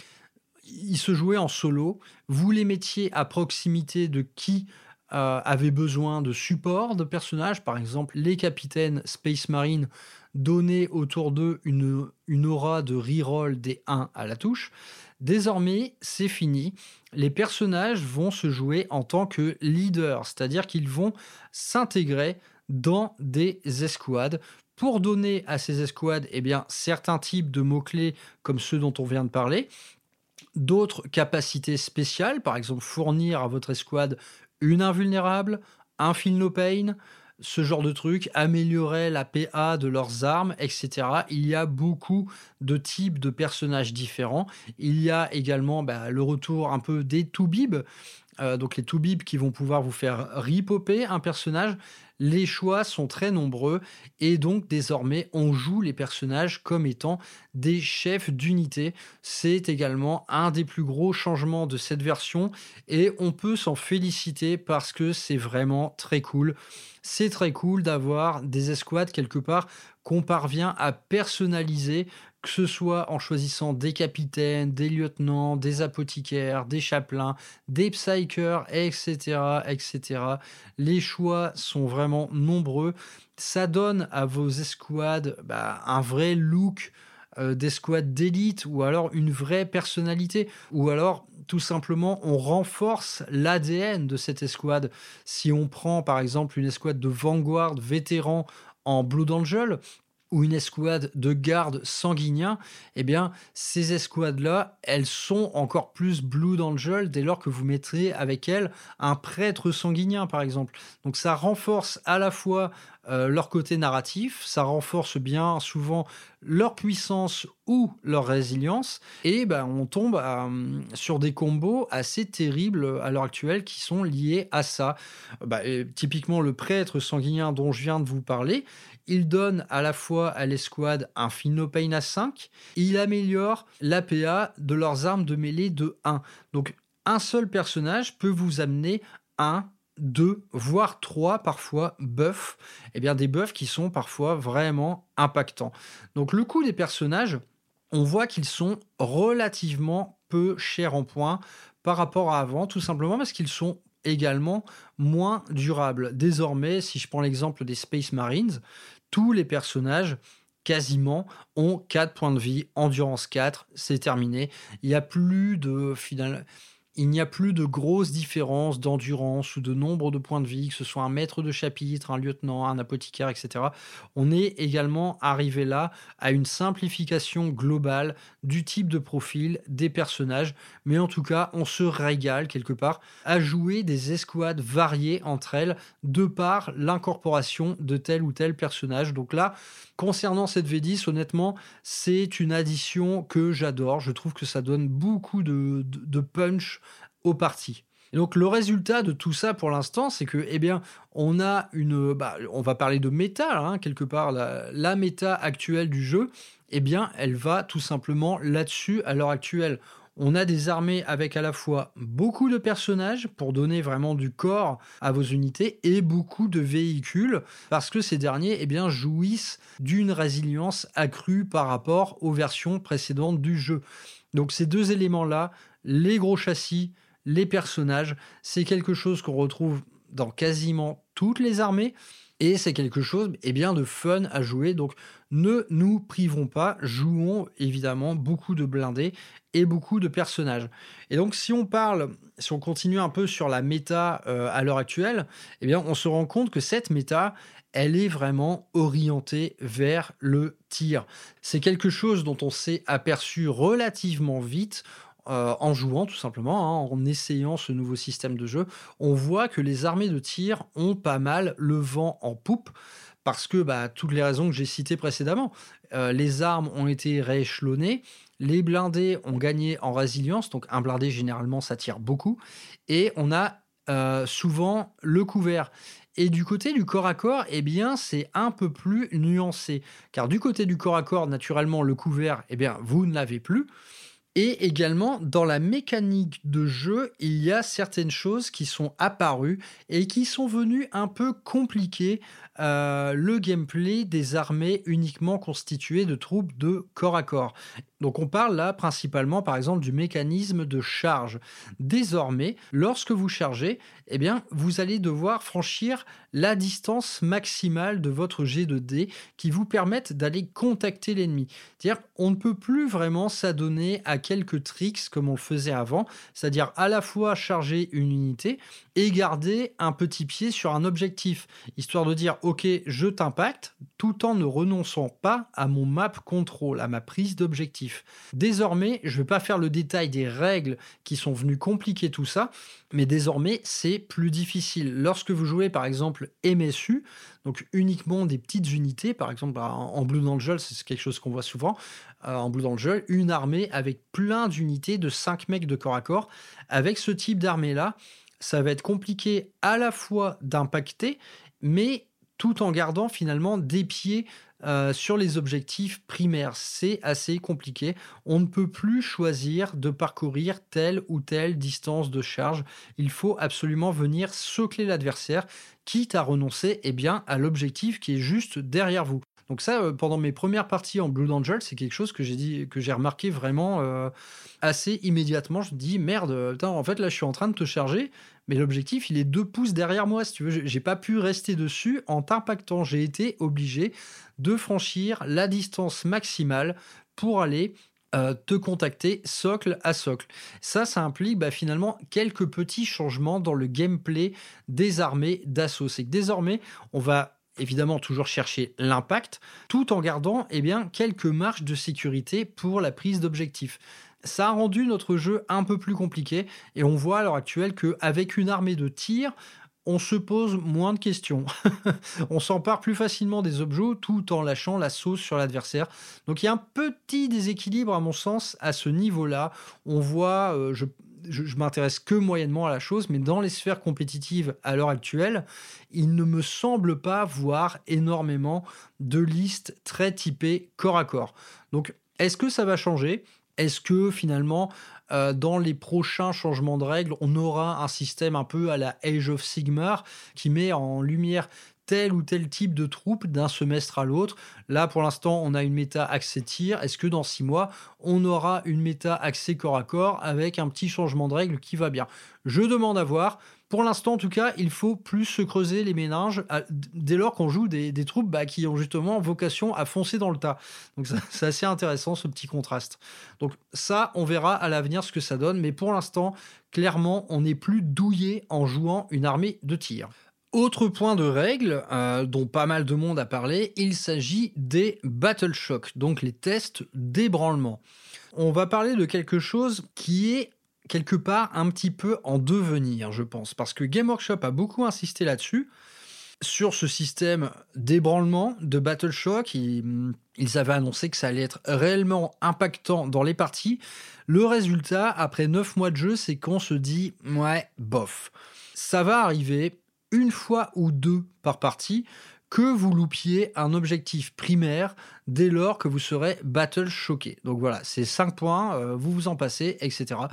ils se jouaient en solo. Vous les mettiez à proximité de qui euh, avait besoin de support de personnages. Par exemple, les capitaines Space Marine donnaient autour d'eux une, une aura de reroll des un à la touche. Désormais, c'est fini. Les personnages vont se jouer en tant que leaders, c'est-à-dire qu'ils vont s'intégrer dans des escouades pour donner à ces escouades eh bien, certains types de mots-clés comme ceux dont on vient de parler, d'autres capacités spéciales, par exemple fournir à votre escouade une invulnérable, un feel no pain, ce genre de truc, améliorer la P A de leurs armes, et cetera. Il y a beaucoup de types de personnages différents. Il y a également bah, le retour un peu des Toubibs, euh, donc les Toubibs qui vont pouvoir vous faire repopper un personnage. Les choix sont très nombreux et donc désormais on joue les personnages comme étant des chefs d'unité. C'est également un des plus gros changements de cette version et on peut s'en féliciter parce que c'est vraiment très cool. C'est très cool d'avoir des escouades quelque part qu'on parvient à personnaliser, que ce soit en choisissant des capitaines, des lieutenants, des apothicaires, des chapelains, des psykers, et cetera, et cetera. Les choix sont vraiment nombreux. Ça donne à vos escouades bah, un vrai look euh, d'escouade d'élite ou alors une vraie personnalité. Ou alors, tout simplement, on renforce l'A D N de cette escouade. Si on prend par exemple une escouade de Vanguard vétéran en Blood Angel, ou une escouade de gardes sanguiniens, eh bien, ces escouades-là, elles sont encore plus Blood Angel dès lors que vous mettrez avec elles un prêtre sanguinien, par exemple. Donc ça renforce à la fois euh, leur côté narratif, ça renforce bien souvent leur puissance ou leur résilience, et ben, on tombe à, sur des combos assez terribles à l'heure actuelle qui sont liés à ça. Bah, et typiquement, le prêtre sanguinien dont je viens de vous parler, il donne à la fois à l'escouade un Philopane à cinq, il améliore l'A P A de leurs armes de mêlée de un. Donc un seul personnage peut vous amener un, deux, voire trois parfois buffs, et bien des buffs qui sont parfois vraiment impactants. Donc le coût des personnages, on voit qu'ils sont relativement peu chers en points par rapport à avant, tout simplement parce qu'ils sont également moins durables. Désormais, si je prends l'exemple des Space Marines, tous les personnages quasiment ont quatre points de vie, endurance quatre, c'est terminé. Il n'y a plus de final... Il n'y a plus de grosses différences d'endurance ou de nombre de points de vie, que ce soit un maître de chapitre, un lieutenant, un apothicaire, et cetera. On est également arrivé là à une simplification globale du type de profil des personnages, mais en tout cas, on se régale quelque part à jouer des escouades variées entre elles de par l'incorporation de tel ou tel personnage. Donc là, concernant cette V dix, honnêtement, c'est une addition que j'adore. Je trouve que ça donne beaucoup de, de, de punch aux parties. Et donc le résultat de tout ça pour l'instant, c'est que, eh bien, on a une, bah, on va parler de méta hein, quelque part, la, la méta actuelle du jeu, eh bien, elle va tout simplement là-dessus à l'heure actuelle. On a des armées avec à la fois beaucoup de personnages pour donner vraiment du corps à vos unités et beaucoup de véhicules parce que ces derniers eh bien, jouissent d'une résilience accrue par rapport aux versions précédentes du jeu. Donc ces deux éléments-là, les gros châssis, les personnages, c'est quelque chose qu'on retrouve dans quasiment toutes les armées et c'est quelque chose eh bien, de fun à jouer. Donc ne nous privons pas, jouons évidemment beaucoup de blindés et beaucoup de personnages. Et donc si on parle, si on continue un peu sur la méta euh, à l'heure actuelle, eh bien, on se rend compte que cette méta, elle est vraiment orientée vers le tir. C'est quelque chose dont on s'est aperçu relativement vite euh, en jouant tout simplement, hein, en essayant ce nouveau système de jeu. On voit que les armées de tir ont pas mal le vent en poupe parce que bah, toutes les raisons que j'ai citées précédemment. Euh, les armes ont été rééchelonnées, les blindés ont gagné en résilience, donc un blindé généralement ça tire beaucoup, et on a euh, souvent le couvert. Et du côté du corps à corps, eh bien, c'est un peu plus nuancé. Car du côté du corps à corps, naturellement, le couvert, eh bien, vous ne l'avez plus. Et également, dans la mécanique de jeu, il y a certaines choses qui sont apparues et qui sont venues un peu compliquer euh, le gameplay des armées uniquement constituées de troupes de corps à corps. Donc on parle là principalement par exemple du mécanisme de charge. Désormais, lorsque vous chargez, eh bien, vous allez devoir franchir la distance maximale de votre jet de dés qui vous permettent d'aller contacter l'ennemi. C'est-à-dire on ne peut plus vraiment s'adonner à quelques tricks comme on le faisait avant, c'est-à-dire à la fois charger une unité et garder un petit pied sur un objectif, histoire de dire ok, je t'impacte, tout en ne renonçant pas à mon map control, à ma prise d'objectif. Désormais, je ne vais pas faire le détail des règles qui sont venues compliquer tout ça, mais désormais, c'est plus difficile. Lorsque vous jouez par exemple M S U, donc uniquement des petites unités, par exemple en Blood Angel, c'est quelque chose qu'on voit souvent, euh, en Blood Angel, une armée avec plein d'unités de cinq mecs de corps à corps, avec ce type d'armée-là, ça va être compliqué à la fois d'impacter, mais tout en gardant finalement des pieds euh, sur les objectifs primaires. C'est assez compliqué. On ne peut plus choisir de parcourir telle ou telle distance de charge. Il faut absolument venir socler l'adversaire, quitte à renoncer eh bien, à l'objectif qui est juste derrière vous. Donc ça, euh, pendant mes premières parties en Blood Angel, c'est quelque chose que j'ai dit, que j'ai remarqué vraiment euh, assez immédiatement. Je me dis, merde, euh, putain, en fait, là, je suis en train de te charger, mais l'objectif, il est deux pouces derrière moi, si tu veux. J'ai j'ai pas pu rester dessus en t'impactant. J'ai été obligé de franchir la distance maximale pour aller euh, te contacter socle à socle. Ça, ça implique bah, finalement quelques petits changements dans le gameplay des armées d'assaut. C'est que désormais, on va évidemment toujours chercher l'impact, tout en gardant eh bien, quelques marges de sécurité pour la prise d'objectifs. Ça a rendu notre jeu un peu plus compliqué et on voit à l'heure actuelle qu'avec une armée de tir, on se pose moins de questions. On s'empare plus facilement des objets tout en lâchant la sauce sur l'adversaire. Donc il y a un petit déséquilibre à mon sens à ce niveau-là. On voit, euh, je, je, je m'intéresse que moyennement à la chose, mais dans les sphères compétitives à l'heure actuelle, il ne me semble pas voir énormément de listes très typées corps à corps. Donc est-ce que ça va changer ? Est-ce que finalement, euh, dans les prochains changements de règles, on aura un système un peu à la Age of Sigmar qui met en lumière tel ou tel type de troupe d'un semestre à l'autre? Là, pour l'instant, on a une méta axée tir. Est-ce que dans six mois, on aura une méta axée corps à corps avec un petit changement de règles qui va bien? Je demande à voir. Pour l'instant, en tout cas, il faut plus se creuser les méninges à, dès lors qu'on joue des, des troupes bah, qui ont justement vocation à foncer dans le tas. Donc ça, c'est assez intéressant, ce petit contraste. Donc ça, on verra à l'avenir ce que ça donne. Mais pour l'instant, clairement, on n'est plus douillé en jouant une armée de tir. Autre point de règle euh, dont pas mal de monde a parlé, il s'agit des Battle Shock, donc les tests d'ébranlement. On va parler de quelque chose qui est quelque part un petit peu en devenir, je pense, parce que Game Workshop a beaucoup insisté là-dessus, sur ce système d'ébranlement, de Battle Shock. Ils, ils avaient annoncé que ça allait être réellement impactant dans les parties. Le résultat, après neuf mois de jeu, c'est qu'on se dit « ouais, bof ». Ça va arriver une fois ou deux par partie que vous loupiez un objectif primaire dès lors que vous serez Battle Shocké. Donc voilà, c'est cinq points, euh, vous vous en passez, et cetera.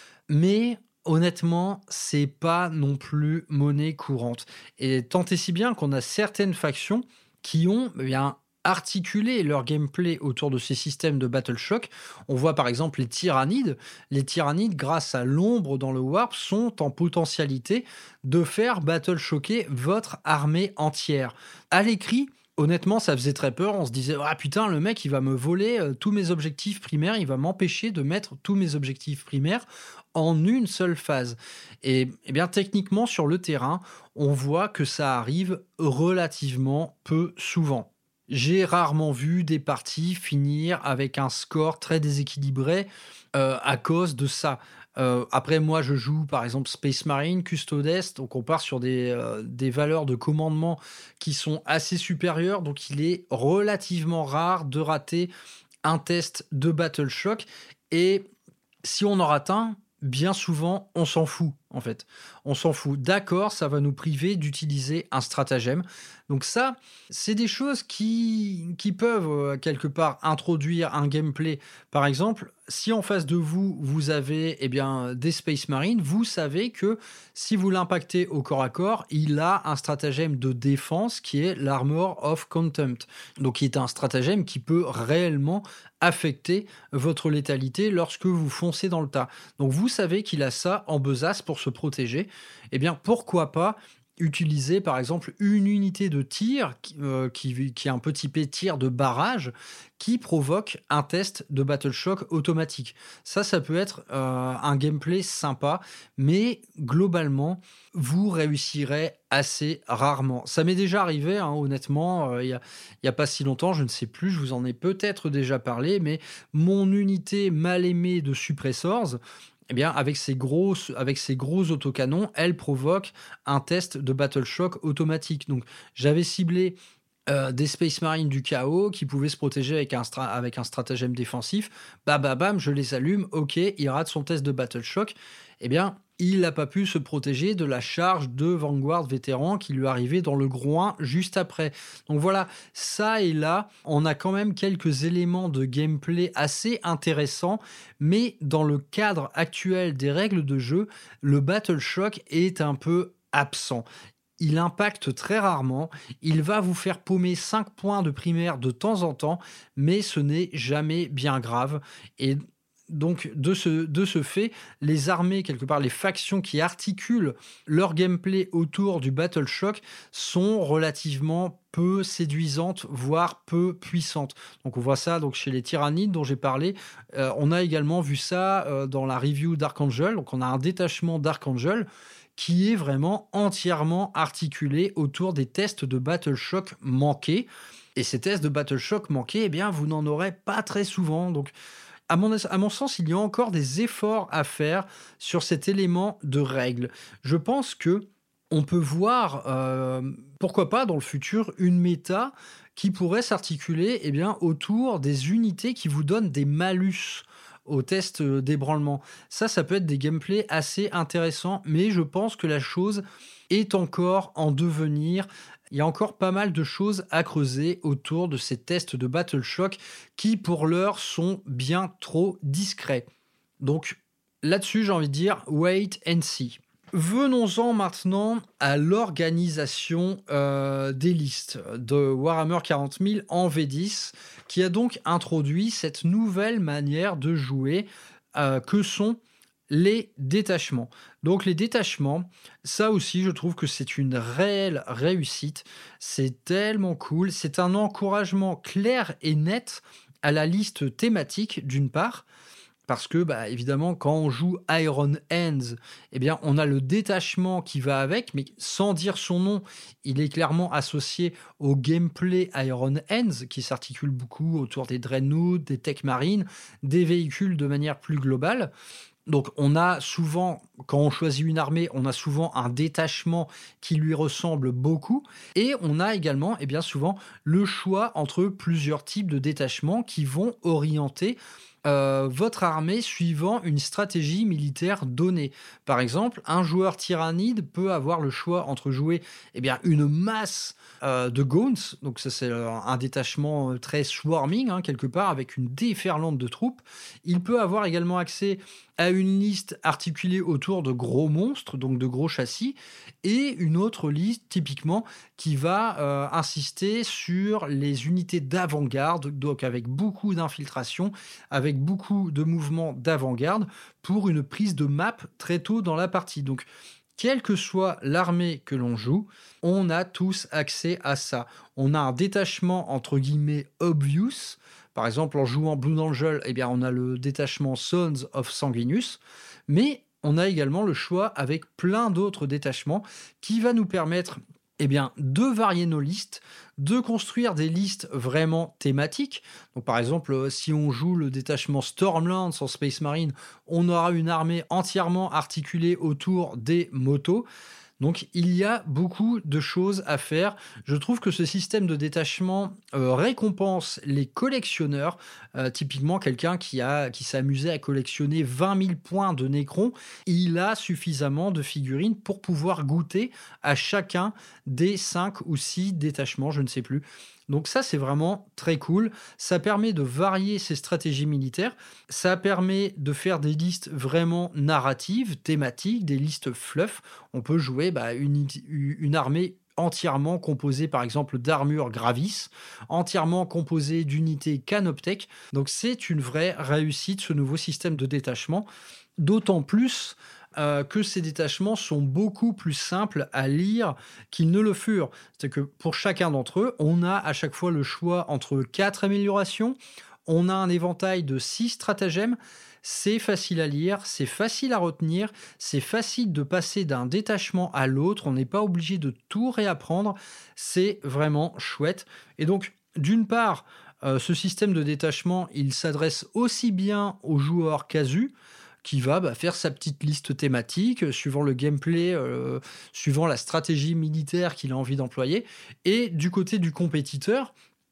Mais honnêtement, c'est pas non plus monnaie courante. Et tant et si bien qu'on a certaines factions qui ont eh bien articulé leur gameplay autour de ces systèmes de Battle Shock. On voit par exemple les Tyrannides. Les Tyrannides, grâce à l'ombre dans le Warp, sont en potentialité de faire Battle Shocker votre armée entière. À l'écrit, honnêtement, ça faisait très peur. On se disait, ah putain, le mec, il va me voler euh, tous mes objectifs primaires, il va m'empêcher de mettre tous mes objectifs primaires en une seule phase. Et, et bien, techniquement, sur le terrain, on voit que ça arrive relativement peu souvent. J'ai rarement vu des parties finir avec un score très déséquilibré euh, à cause de ça. Euh, après, moi, je joue par exemple Space Marine, Custodes, donc on part sur des, euh, des valeurs de commandement qui sont assez supérieures, donc il est relativement rare de rater un test de Battle Shock. Et si on en rate un, bien souvent, on s'en fout, en fait. On s'en fout. D'accord, ça va nous priver d'utiliser un stratagème. Donc ça, c'est des choses qui, qui peuvent, euh, quelque part, introduire un gameplay. Par exemple, si en face de vous, vous avez eh bien, des Space Marines, vous savez que si vous l'impactez au corps à corps, il a un stratagème de défense qui est l'Armor of Contempt. Donc, qui est un stratagème qui peut réellement affecter votre létalité lorsque vous foncez dans le tas. Donc, vous savez qu'il a ça en besace pour se protéger. Eh bien, pourquoi pas utiliser par exemple une unité de tir euh, qui, qui est un peu typé tir de barrage qui provoque un test de Battle Shock automatique. Ça, ça peut être euh, un gameplay sympa, mais globalement, vous réussirez assez rarement. Ça m'est déjà arrivé, hein, honnêtement, il euh, n'y a, a pas si longtemps, je ne sais plus, je vous en ai peut-être déjà parlé, mais mon unité mal aimée de suppressors, eh bien, avec ces gros, avec ces gros autocanons, elle provoque un test de Battle Shock automatique. Donc, j'avais ciblé euh, des Space Marines du chaos qui pouvaient se protéger avec un, stra- avec un stratagème défensif. Bam, bam, bam, je les allume. Ok, il rate son test de Battle Shock. Eh bien, il n'a pas pu se protéger de la charge de Vanguard vétéran qui lui arrivait dans le groin juste après. Donc voilà, ça et là, on a quand même quelques éléments de gameplay assez intéressants, mais dans le cadre actuel des règles de jeu, le Battle Shock est un peu absent. il impacte très rarement. Il va vous faire paumer cinq points de primaire de temps en temps, mais ce n'est jamais bien grave. Et donc, de ce, de ce fait, les armées, quelque part, les factions qui articulent leur gameplay autour du Battle Shock sont relativement peu séduisantes, voire peu puissantes. Donc, on voit ça donc, chez les Tyrannides dont j'ai parlé. Euh, on a également vu ça euh, dans la review d'Archangel. Donc, on a un détachement d'Archangel qui est vraiment entièrement articulé autour des tests de Battle Shock manqués. Et ces tests de Battle Shock manqués, eh bien, vous n'en aurez pas très souvent. Donc, à mon, à mon sens, il y a encore des efforts à faire sur cet élément de règle. Je pense que on peut voir, euh, pourquoi pas, dans le futur, une méta qui pourrait s'articuler eh bien, autour des unités qui vous donnent des malus au test d'ébranlement. Ça, ça peut être des gameplays assez intéressants, mais je pense que la chose est encore en devenir. Il y a encore pas mal de choses à creuser autour de ces tests de Battle Shock qui, pour l'heure, sont bien trop discrets. Donc, là-dessus, j'ai envie de dire « wait and see ». Venons-en maintenant à l'organisation euh, des listes de Warhammer quarante mille en V dix, qui a donc introduit cette nouvelle manière de jouer euh, que sont les détachements. Donc les détachements, ça aussi je trouve que c'est une réelle réussite, c'est tellement cool, c'est un encouragement clair et net à la liste thématique d'une part, parce que, bah, évidemment, quand on joue Iron Hands, eh bien, on a le détachement qui va avec, mais sans dire son nom, il est clairement associé au gameplay Iron Hands, qui s'articule beaucoup autour des Dreadnoughts, des Tech Marines, des véhicules de manière plus globale. Donc, on a souvent, quand on choisit une armée, on a souvent un détachement qui lui ressemble beaucoup. Et on a également, eh bien, souvent, le choix entre plusieurs types de détachements qui vont orienter Euh, votre armée suivant une stratégie militaire donnée. Par exemple, un joueur tyrannide peut avoir le choix entre jouer eh bien, une masse euh, de Gaunts, donc ça c'est un détachement très swarming, hein, quelque part, avec une déferlante de troupes. Il peut avoir également accès à une liste articulée autour de gros monstres, donc de gros châssis, et une autre liste typiquement qui va euh, insister sur les unités d'avant-garde, donc avec beaucoup d'infiltration, avec beaucoup de mouvements d'avant-garde pour une prise de map très tôt dans la partie. Donc, quelle que soit l'armée que l'on joue, on a tous accès à ça. On a un détachement entre guillemets obvious. Par exemple, en jouant Blood Angel, eh bien, on a le détachement Sons of Sanguinus, mais on a également le choix avec plein d'autres détachements qui va nous permettre eh bien, de varier nos listes, de construire des listes vraiment thématiques. Donc, par exemple, si on joue le détachement Stormlands en Space Marine, on aura une armée entièrement articulée autour des motos. Donc, il y a beaucoup de choses à faire. Je trouve que ce système de détachement euh, récompense les collectionneurs. Euh, typiquement, quelqu'un qui, a, qui s'est amusé à collectionner vingt mille points de Necron, il a suffisamment de figurines pour pouvoir goûter à chacun des cinq ou six détachements, je ne sais plus. Donc ça, c'est vraiment très cool. Ça permet de varier ses stratégies militaires. Ça permet de faire des listes vraiment narratives, thématiques, des listes fluff. On peut jouer bah, une, une armée entièrement composée, par exemple, d'armures Gravis, entièrement composée d'unités Canoptech. Donc c'est une vraie réussite, ce nouveau système de détachement. D'autant plus Euh, que ces détachements sont beaucoup plus simples à lire qu'ils ne le furent. C'est que pour chacun d'entre eux, on a à chaque fois le choix entre quatre améliorations, on a un éventail de six stratagèmes, c'est facile à lire, c'est facile à retenir, c'est facile de passer d'un détachement à l'autre, on n'est pas obligé de tout réapprendre, c'est vraiment chouette. Et donc, d'une part, euh, ce système de détachement, il s'adresse aussi bien aux joueurs casus, qui va bah, faire sa petite liste thématique, euh, suivant le gameplay, euh, suivant la stratégie militaire qu'il a envie d'employer. Et du côté du compétiteur,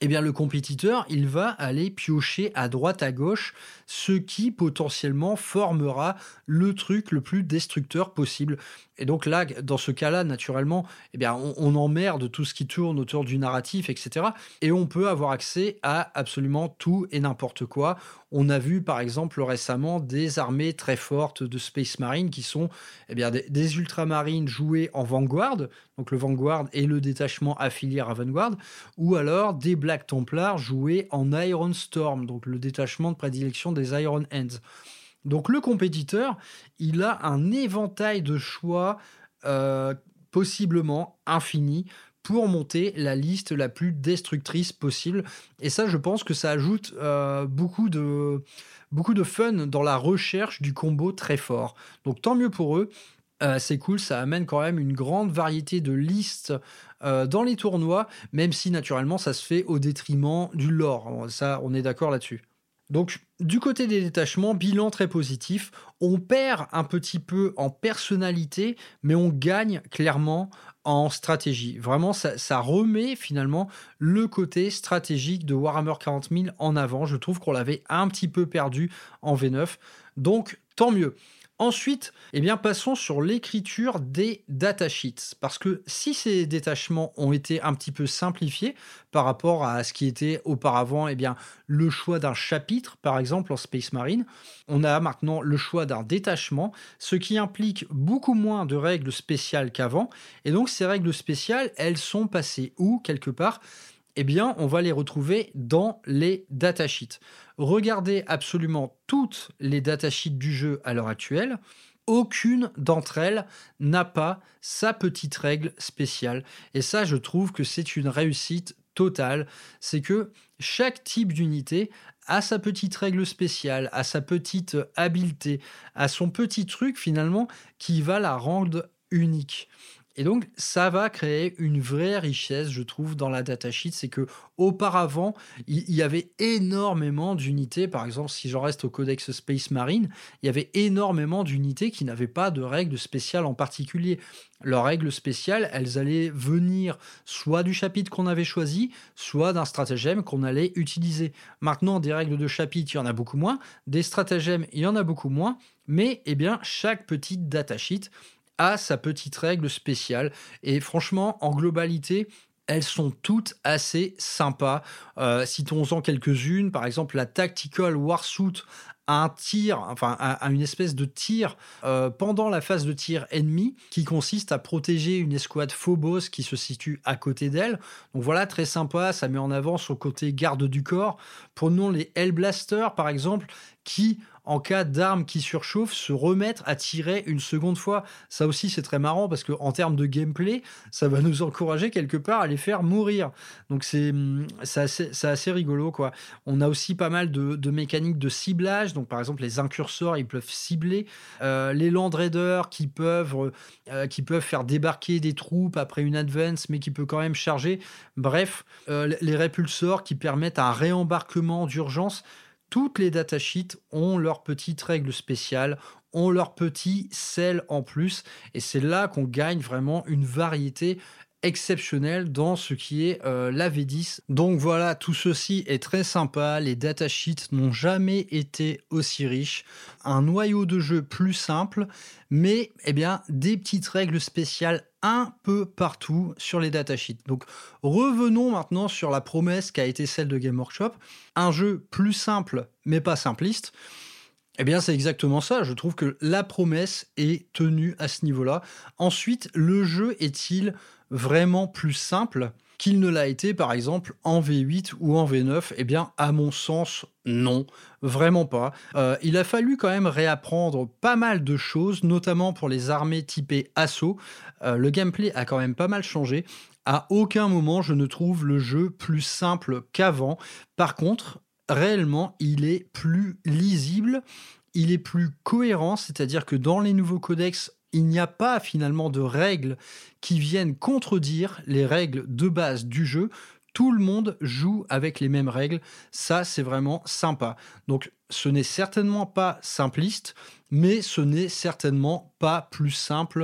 eh bien le compétiteur, il va aller piocher à droite à gauche, ce qui potentiellement formera le truc le plus destructeur possible. Et donc là, dans ce cas-là, naturellement, eh bien on, on emmerde tout ce qui tourne autour du narratif, et cetera. Et on peut avoir accès à absolument tout et n'importe quoi. On a vu par exemple récemment des armées très fortes de Space Marine qui sont eh bien, des, des ultramarines joués en Vanguard, donc le Vanguard et le détachement affilié à Vanguard, ou alors des Black Templars joués en Iron Storm, donc le détachement de prédilection des Iron Hands. Donc le compétiteur, il a un éventail de choix euh, possiblement infini pour monter la liste la plus destructrice possible. Et ça, je pense que ça ajoute euh, beaucoup de, beaucoup de fun dans la recherche du combo très fort. Donc tant mieux pour eux. Euh, c'est cool, ça amène quand même une grande variété de listes euh, dans les tournois, même si naturellement ça se fait au détriment du lore. Ça, on est d'accord là-dessus. Donc, du côté des détachements, bilan très positif. On perd un petit peu en personnalité, mais on gagne clairement en stratégie. Vraiment, ça, ça remet finalement le côté stratégique de Warhammer quarante mille en avant. Je trouve qu'on l'avait un petit peu perdu en V neuf. Donc, tant mieux. Ensuite, eh bien, passons sur l'écriture des datasheets. Parce que si ces détachements ont été un petit peu simplifiés par rapport à ce qui était auparavant, eh bien, le choix d'un chapitre, par exemple en Space Marine, on a maintenant le choix d'un détachement, ce qui implique beaucoup moins de règles spéciales qu'avant. Et donc, ces règles spéciales, elles sont passées où, quelque part ? Eh bien, on va les retrouver dans les datasheets. Regardez absolument toutes les datasheets du jeu à l'heure actuelle. Aucune d'entre elles n'a pas sa petite règle spéciale. Et ça, je trouve que c'est une réussite totale. C'est que chaque type d'unité a sa petite règle spéciale, a sa petite habileté, a son petit truc finalement qui va la rendre unique. Et donc, ça va créer une vraie richesse, je trouve, dans la datasheet. C'est que auparavant, il y, y avait énormément d'unités. Par exemple, si j'en reste au Codex Space Marine, il y avait énormément d'unités qui n'avaient pas de règles spéciales en particulier. Leurs règles spéciales, elles allaient venir soit du chapitre qu'on avait choisi, soit d'un stratagème qu'on allait utiliser. Maintenant, des règles de chapitre, il y en a beaucoup moins. Des stratagèmes, il y en a beaucoup moins. Mais, eh bien, chaque petite datasheet a sa petite règle spéciale. Et franchement, en globalité, elles sont toutes assez sympas. Euh, citons-en quelques-unes. Par exemple, la Tactical Warsuit a un tir, enfin a, a une espèce de tir euh, pendant la phase de tir ennemi qui consiste à protéger une escouade Phobos qui se situe à côté d'elle. Donc voilà, très sympa. Ça met en avant son côté garde du corps. Prenons les Hellblaster, par exemple, qui, en cas d'armes qui surchauffent, se remettre à tirer une seconde fois. Ça aussi, c'est très marrant parce qu'en termes de gameplay, ça va nous encourager quelque part à les faire mourir. Donc c'est, c'est, assez, c'est assez rigolo, quoi. On a aussi pas mal de, de mécaniques de ciblage. Donc par exemple, les incursors, ils peuvent cibler. Euh, les Land Raiders qui peuvent, euh, qui peuvent faire débarquer des troupes après une advance, mais qui peut quand même charger. Bref, euh, les répulsors qui permettent un réembarquement d'urgence. Toutes les datasheets ont leurs petites règles spéciales, ont leur petit sel en plus, et c'est là qu'on gagne vraiment une variété exceptionnelle dans ce qui est euh, la V dix. Donc voilà, tout ceci est très sympa, les datasheets n'ont jamais été aussi riches, un noyau de jeu plus simple, mais eh bien, des petites règles spéciales un peu partout sur les datasheets. Donc revenons maintenant sur la promesse qu'a été celle de Game Workshop, un jeu plus simple mais pas simpliste. Eh bien, c'est exactement ça. Je trouve que la promesse est tenue à ce niveau-là. Ensuite, le jeu est-il vraiment plus simple qu'il ne l'a été, par exemple, en V huit ou en V neuf? Eh bien, à mon sens, non, vraiment pas. Euh, il a fallu quand même réapprendre pas mal de choses, notamment pour les armées typées assaut. Euh, le gameplay a quand même pas mal changé. À aucun moment, je ne trouve le jeu plus simple qu'avant. Par contre, réellement, il est plus lisible, il est plus cohérent, c'est-à-dire que dans les nouveaux codex, il n'y a pas finalement de règles qui viennent contredire les règles de base du jeu. Tout le monde joue avec les mêmes règles. Ça, c'est vraiment sympa. Donc, ce n'est certainement pas simpliste, mais ce n'est certainement pas plus simple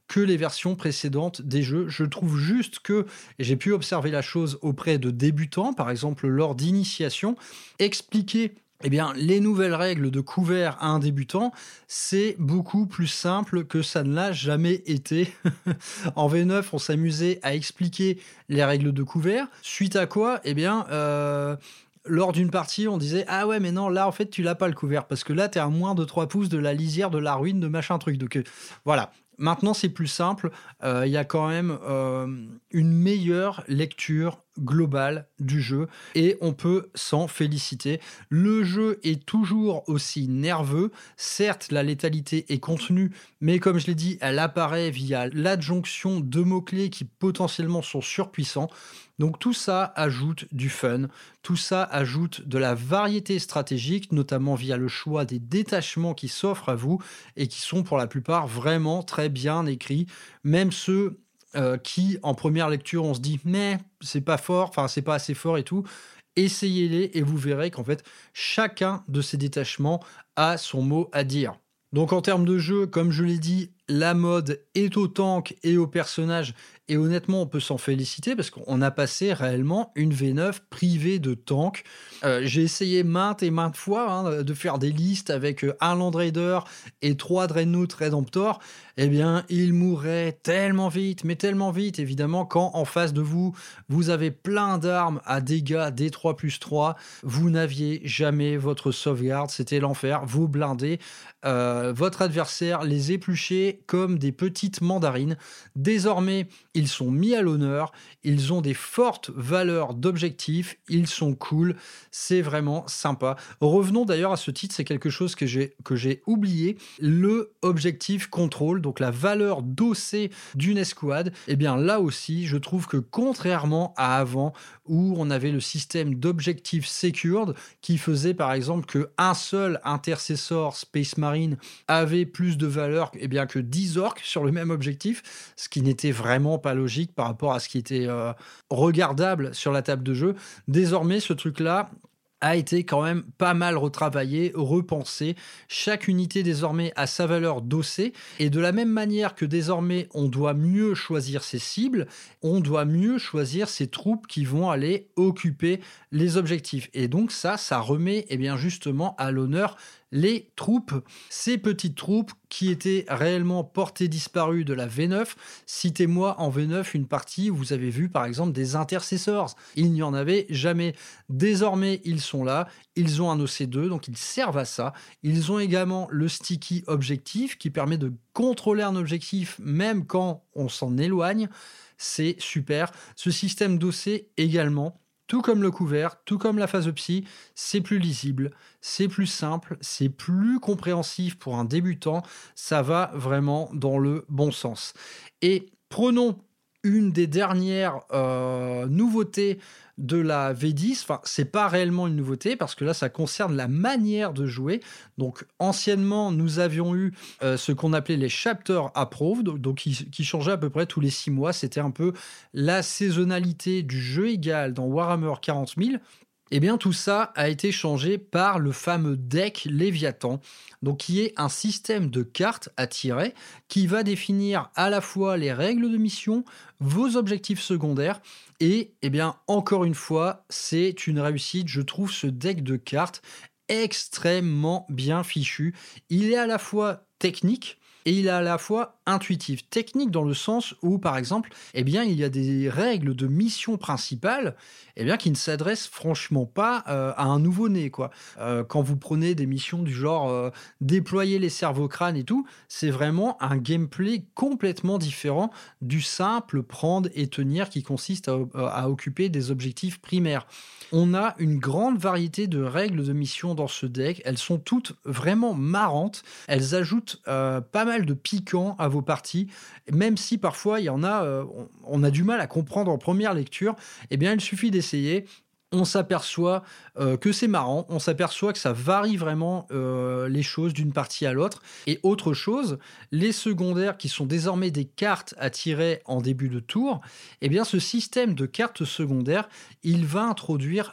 que les versions précédentes des jeux. Je trouve juste que, et j'ai pu observer la chose auprès de débutants, par exemple lors d'initiation, expliquer eh bien, les nouvelles règles de couvert à un débutant, c'est beaucoup plus simple que ça ne l'a jamais été. En V neuf, on s'amusait à expliquer les règles de couvert, suite à quoi, eh bien, euh, lors d'une partie, on disait « Ah ouais, mais non, là, en fait, tu l'as pas le couvert, parce que là, t'es à moins de trois pouces de la lisière de la ruine de machin truc. » Donc, euh, voilà. Maintenant, c'est plus simple. Il euh, y a quand même euh, une meilleure lecture globale du jeu et on peut s'en féliciter. Le jeu est toujours aussi nerveux. Certes, la létalité est contenue, mais comme je l'ai dit, elle apparaît via l'adjonction de mots-clés qui potentiellement sont surpuissants. Donc tout ça ajoute du fun, tout ça ajoute de la variété stratégique, notamment via le choix des détachements qui s'offrent à vous et qui sont pour la plupart vraiment très bien écrits, même ceux euh, qui en première lecture on se dit mais c'est pas fort, enfin c'est pas assez fort et tout. Essayez-les et vous verrez qu'en fait chacun de ces détachements a son mot à dire. Donc en termes de jeu, comme je l'ai dit, la mode est au tank et au personnage. Et honnêtement, on peut s'en féliciter parce qu'on a passé réellement une V neuf privée de tank. Euh, j'ai essayé maintes et maintes fois hein, de faire des listes avec un Land Raider et trois Dreadnought Redemptor. Eh bien, ils mourraient tellement vite, mais tellement vite, évidemment, quand en face de vous, vous avez plein d'armes à dégâts D trois plus trois. Vous n'aviez jamais votre sauvegarde, c'était l'enfer. Vous blindez, euh, votre adversaire les épluchait comme des petites mandarines. Désormais, ils sont mis à l'honneur, ils ont des fortes valeurs d'objectifs, ils sont cool, c'est vraiment sympa. Revenons d'ailleurs à ce titre, c'est quelque chose que j'ai, que j'ai oublié, le objectif control, donc la valeur d'O C d'une escouade. Et bien là aussi, je trouve que contrairement à avant, où on avait le système d'objectifs secured, qui faisait par exemple qu'un seul intercessor Space Marine avait plus de valeur eh bien, que dix orques sur le même objectif, ce qui n'était vraiment pas logique par rapport à ce qui était euh, regardable sur la table de jeu. Désormais, ce truc-là a été quand même pas mal retravaillé, repensé. Chaque unité désormais a sa valeur d'O C et de la même manière que désormais on doit mieux choisir ses cibles, on doit mieux choisir ses troupes qui vont aller occuper les objectifs. Et donc ça, ça remet eh bien justement à l'honneur les troupes, ces petites troupes qui étaient réellement portées disparues de la V neuf. Citez-moi en V neuf une partie où vous avez vu par exemple des intercessors. Il n'y en avait jamais. Désormais, ils sont là, ils ont un O C deux, donc ils servent à ça. Ils ont également le sticky objectif qui permet de contrôler un objectif même quand on s'en éloigne. C'est super. Ce système d'O C également, tout comme le couvert, tout comme la phase psy, c'est plus lisible, c'est plus simple, c'est plus compréhensif pour un débutant. Ça va vraiment dans le bon sens. Et prenons une des dernières euh, nouveautés de la V dix, enfin c'est pas réellement une nouveauté parce que là ça concerne la manière de jouer. Donc anciennement nous avions eu euh, ce qu'on appelait les chapter approved, donc qui, qui changeaient à peu près tous les six mois. C'était un peu la saisonnalité du jeu égal dans Warhammer quarante mille. Eh bien, tout ça a été changé par le fameux deck Léviathan, donc qui est un système de cartes à tirer qui va définir à la fois les règles de mission, vos objectifs secondaires et, eh bien, encore une fois, c'est une réussite. Je trouve ce deck de cartes extrêmement bien fichu. Il est à la fois technique et il est à la fois intuitif. Technique dans le sens où, par exemple, eh bien, il y a des règles de mission principale eh bien, qui ne s'adressent franchement pas euh, à un nouveau-né, quoi. Euh, quand vous prenez des missions du genre euh, déployer les cerveau-crânes et tout, c'est vraiment un gameplay complètement différent du simple prendre et tenir qui consiste à, à occuper des objectifs primaires. On a une grande variété de règles de mission dans ce deck. Elles sont toutes vraiment marrantes. Elles ajoutent euh, pas mal de piquant à vos parties, même si parfois il y en a, euh, on, on a du mal à comprendre en première lecture. Eh bien, il suffit d'essayer. On s'aperçoit euh, que c'est marrant, on s'aperçoit que ça varie vraiment euh, les choses d'une partie à l'autre. Et autre chose, les secondaires qui sont désormais des cartes à tirer en début de tour, eh bien ce système de cartes secondaires, il va introduire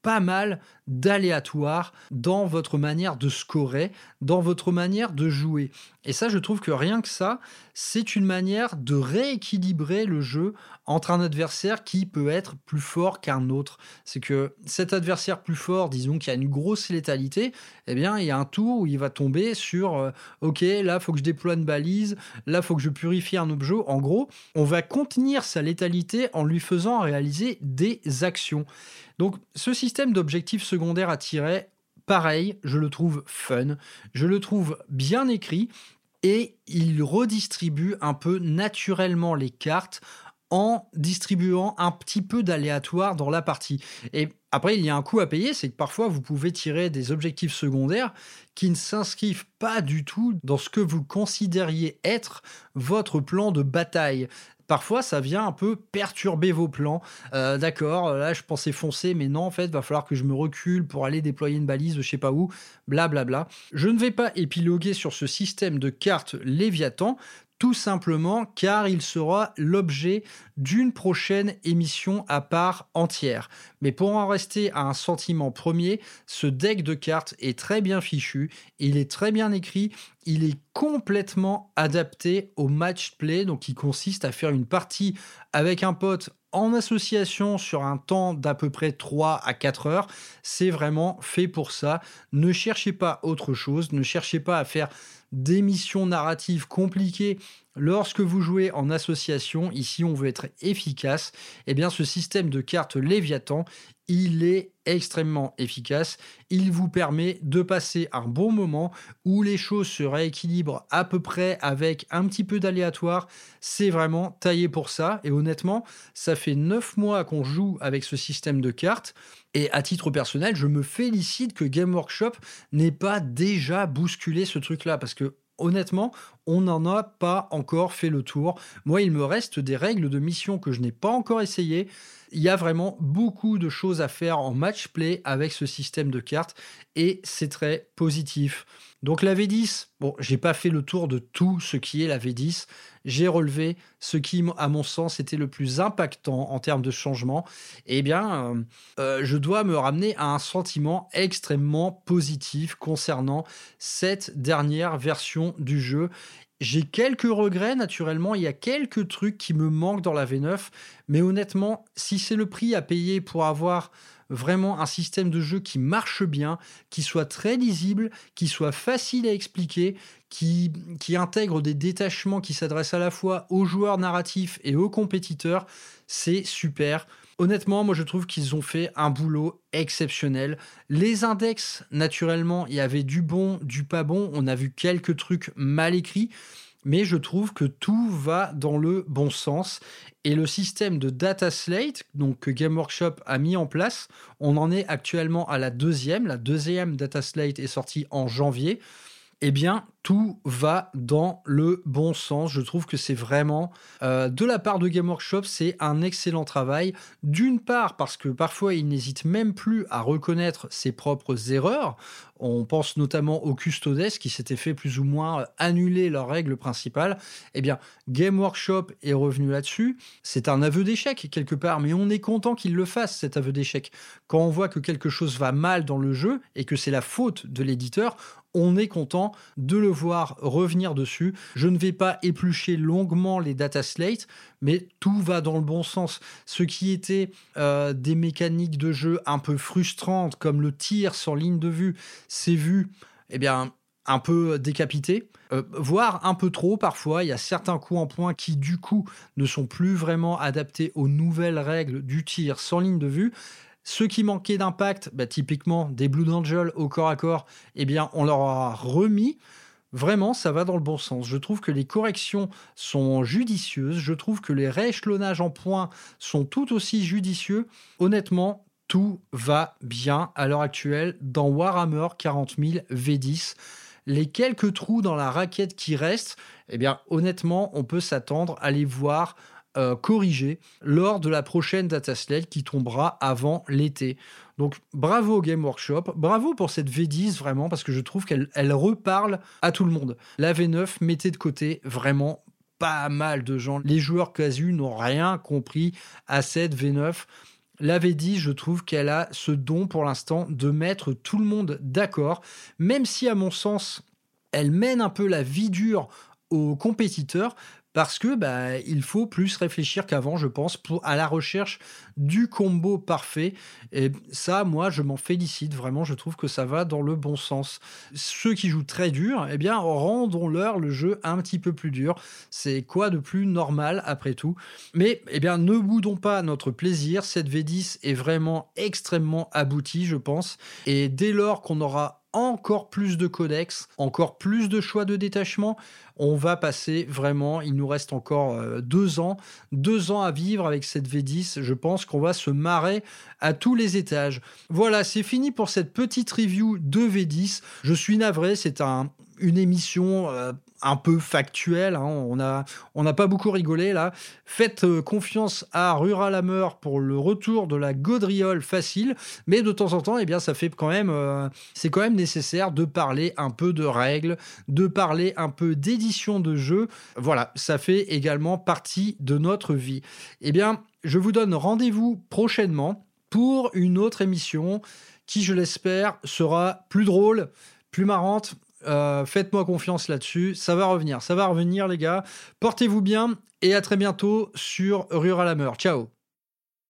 pas mal d'aléatoire dans votre manière de scorer, dans votre manière de jouer. Et ça, je trouve que rien que ça, c'est une manière de rééquilibrer le jeu entre un adversaire qui peut être plus fort qu'un autre. C'est que cet adversaire plus fort, disons qu'il y a une grosse létalité, eh bien, il y a un tour où il va tomber sur euh, « Ok, là, il faut que je déploie une balise, là, il faut que je purifie un objet. » En gros, on va contenir sa létalité en lui faisant réaliser des actions. Donc, ce système d'objectifs secondaires à tirer, pareil, je le trouve fun, je le trouve bien écrit et il redistribue un peu naturellement les cartes en distribuant un petit peu d'aléatoire dans la partie. Et après, il y a un coût à payer, c'est que parfois vous pouvez tirer des objectifs secondaires qui ne s'inscrivent pas du tout dans ce que vous considériez être votre plan de bataille. Parfois, ça vient un peu perturber vos plans. Euh, d'accord, là, je pensais foncer, mais non, en fait, il va falloir que je me recule pour aller déployer une balise de je sais pas où, blablabla. Je ne vais pas épiloguer sur ce système de cartes Léviathan, tout simplement car il sera l'objet d'une prochaine émission à part entière. Mais pour en rester à un sentiment premier, ce deck de cartes est très bien fichu, il est très bien écrit, il est complètement adapté au match play, donc qui consiste à faire une partie avec un pote en association sur un temps d'à peu près trois à quatre heures. C'est vraiment fait pour ça. Ne cherchez pas autre chose, ne cherchez pas à faire des missions narratives compliquées lorsque vous jouez en association. Ici, on veut être efficace. Eh bien, ce système de cartes Léviathan, il est extrêmement efficace. Il vous permet de passer un bon moment où les choses se rééquilibrent à peu près avec un petit peu d'aléatoire. C'est vraiment taillé pour ça. Et honnêtement, ça fait neuf mois qu'on joue avec ce système de cartes. Et à titre personnel, je me félicite que Game Workshop n'ait pas déjà bousculé ce truc-là. Parce que honnêtement, on n'en a pas encore fait le tour. Moi, il me reste des règles de mission que je n'ai pas encore essayées. Il y a vraiment beaucoup de choses à faire en match play avec ce système de cartes et c'est très positif. Donc la V dix, bon, j'ai pas fait le tour de tout ce qui est la V dix. J'ai relevé ce qui, à mon sens, était le plus impactant en termes de changement. Eh bien, euh, euh, je dois me ramener à un sentiment extrêmement positif concernant cette dernière version du jeu. J'ai quelques regrets, naturellement. Il y a quelques trucs qui me manquent dans la V neuf. Mais honnêtement, si c'est le prix à payer pour avoir vraiment un système de jeu qui marche bien, qui soit très lisible, qui soit facile à expliquer, qui, qui intègre des détachements qui s'adressent à la fois aux joueurs narratifs et aux compétiteurs, c'est super. Honnêtement, moi je trouve qu'ils ont fait un boulot exceptionnel. Les index, naturellement, il y avait du bon, du pas bon. On a vu quelques trucs mal écrits, mais je trouve que tout va dans le bon sens. Et le système de data slate, donc que Game Workshop a mis en place, on en est actuellement à la deuxième. La deuxième data slate est sortie en janvier. Eh bien, tout va dans le bon sens. Je trouve que c'est vraiment, euh, de la part de Game Workshop, c'est un excellent travail. D'une part, parce que parfois, ils n'hésitent même plus à reconnaître ses propres erreurs. On pense notamment aux Custodes qui s'étaient fait plus ou moins annuler leur règle principale. Eh bien, Game Workshop est revenu là-dessus. C'est un aveu d'échec, quelque part, mais on est content qu'il le fasse, cet aveu d'échec. Quand on voit que quelque chose va mal dans le jeu et que c'est la faute de l'éditeur, on est content de le voir revenir dessus. Je ne vais pas éplucher longuement les data slates, mais tout va dans le bon sens. Ce qui était euh, des mécaniques de jeu un peu frustrantes, comme le tir sans ligne de vue, c'est vu, eh bien, un peu décapité, euh, voire un peu trop parfois. Il y a certains coups en poing qui, du coup, ne sont plus vraiment adaptés aux nouvelles règles du tir sans ligne de vue. Ceux qui manquaient d'impact, bah, typiquement des Blood Angel au corps à corps, eh bien, on leur a remis. Vraiment, ça va dans le bon sens. Je trouve que les corrections sont judicieuses. Je trouve que les rééchelonnages en points sont tout aussi judicieux. Honnêtement, tout va bien à l'heure actuelle dans Warhammer quarante mille V dix. Les quelques trous dans la raquette qui restent, eh bien, honnêtement, on peut s'attendre à les voir Euh, corrigé lors de la prochaine data slate qui tombera avant l'été. Donc bravo Game Workshop, bravo pour cette V dix vraiment, parce que je trouve qu'elle elle reparle à tout le monde. La V neuf, mettez de côté vraiment pas mal de gens. Les joueurs casus n'ont rien compris à cette V neuf. la V dix, je trouve qu'elle a ce don pour l'instant de mettre tout le monde d'accord, même si à mon sens, elle mène un peu la vie dure aux compétiteurs, parce que bah, il faut plus réfléchir qu'avant, je pense, pour, à la recherche du combo parfait. Et ça, moi, je m'en félicite vraiment. Je trouve que ça va dans le bon sens. Ceux qui jouent très dur, eh bien, rendons-leur le jeu un petit peu plus dur. C'est quoi de plus normal après tout? Mais eh bien, ne boudons pas notre plaisir. Cette V dix est vraiment extrêmement aboutie, je pense. Et dès lors qu'on aura encore plus de codex, encore plus de choix de détachement, on va passer vraiment, il nous reste encore euh, deux ans, deux ans à vivre avec cette V dix. Je pense qu'on va se marrer à tous les étages. Voilà, c'est fini pour cette petite review de V dix. Je suis navré, c'est un, une émission euh, un peu factuelle, hein. On a, on n'a pas beaucoup rigolé là. Faites euh, confiance à Ruralhammer pour le retour de la gaudriole facile, mais de temps en temps, eh bien, ça fait quand même, euh, c'est quand même nécessaire de parler un peu de règles, de parler un peu d'édition de jeu. Voilà, ça fait également partie de notre vie. Eh bien, je vous donne rendez-vous prochainement pour une autre émission qui, je l'espère, sera plus drôle, plus marrante. Euh, faites-moi confiance là-dessus, ça va revenir, ça va revenir les gars. Portez-vous bien et à très bientôt sur Ruralhammer. Ciao.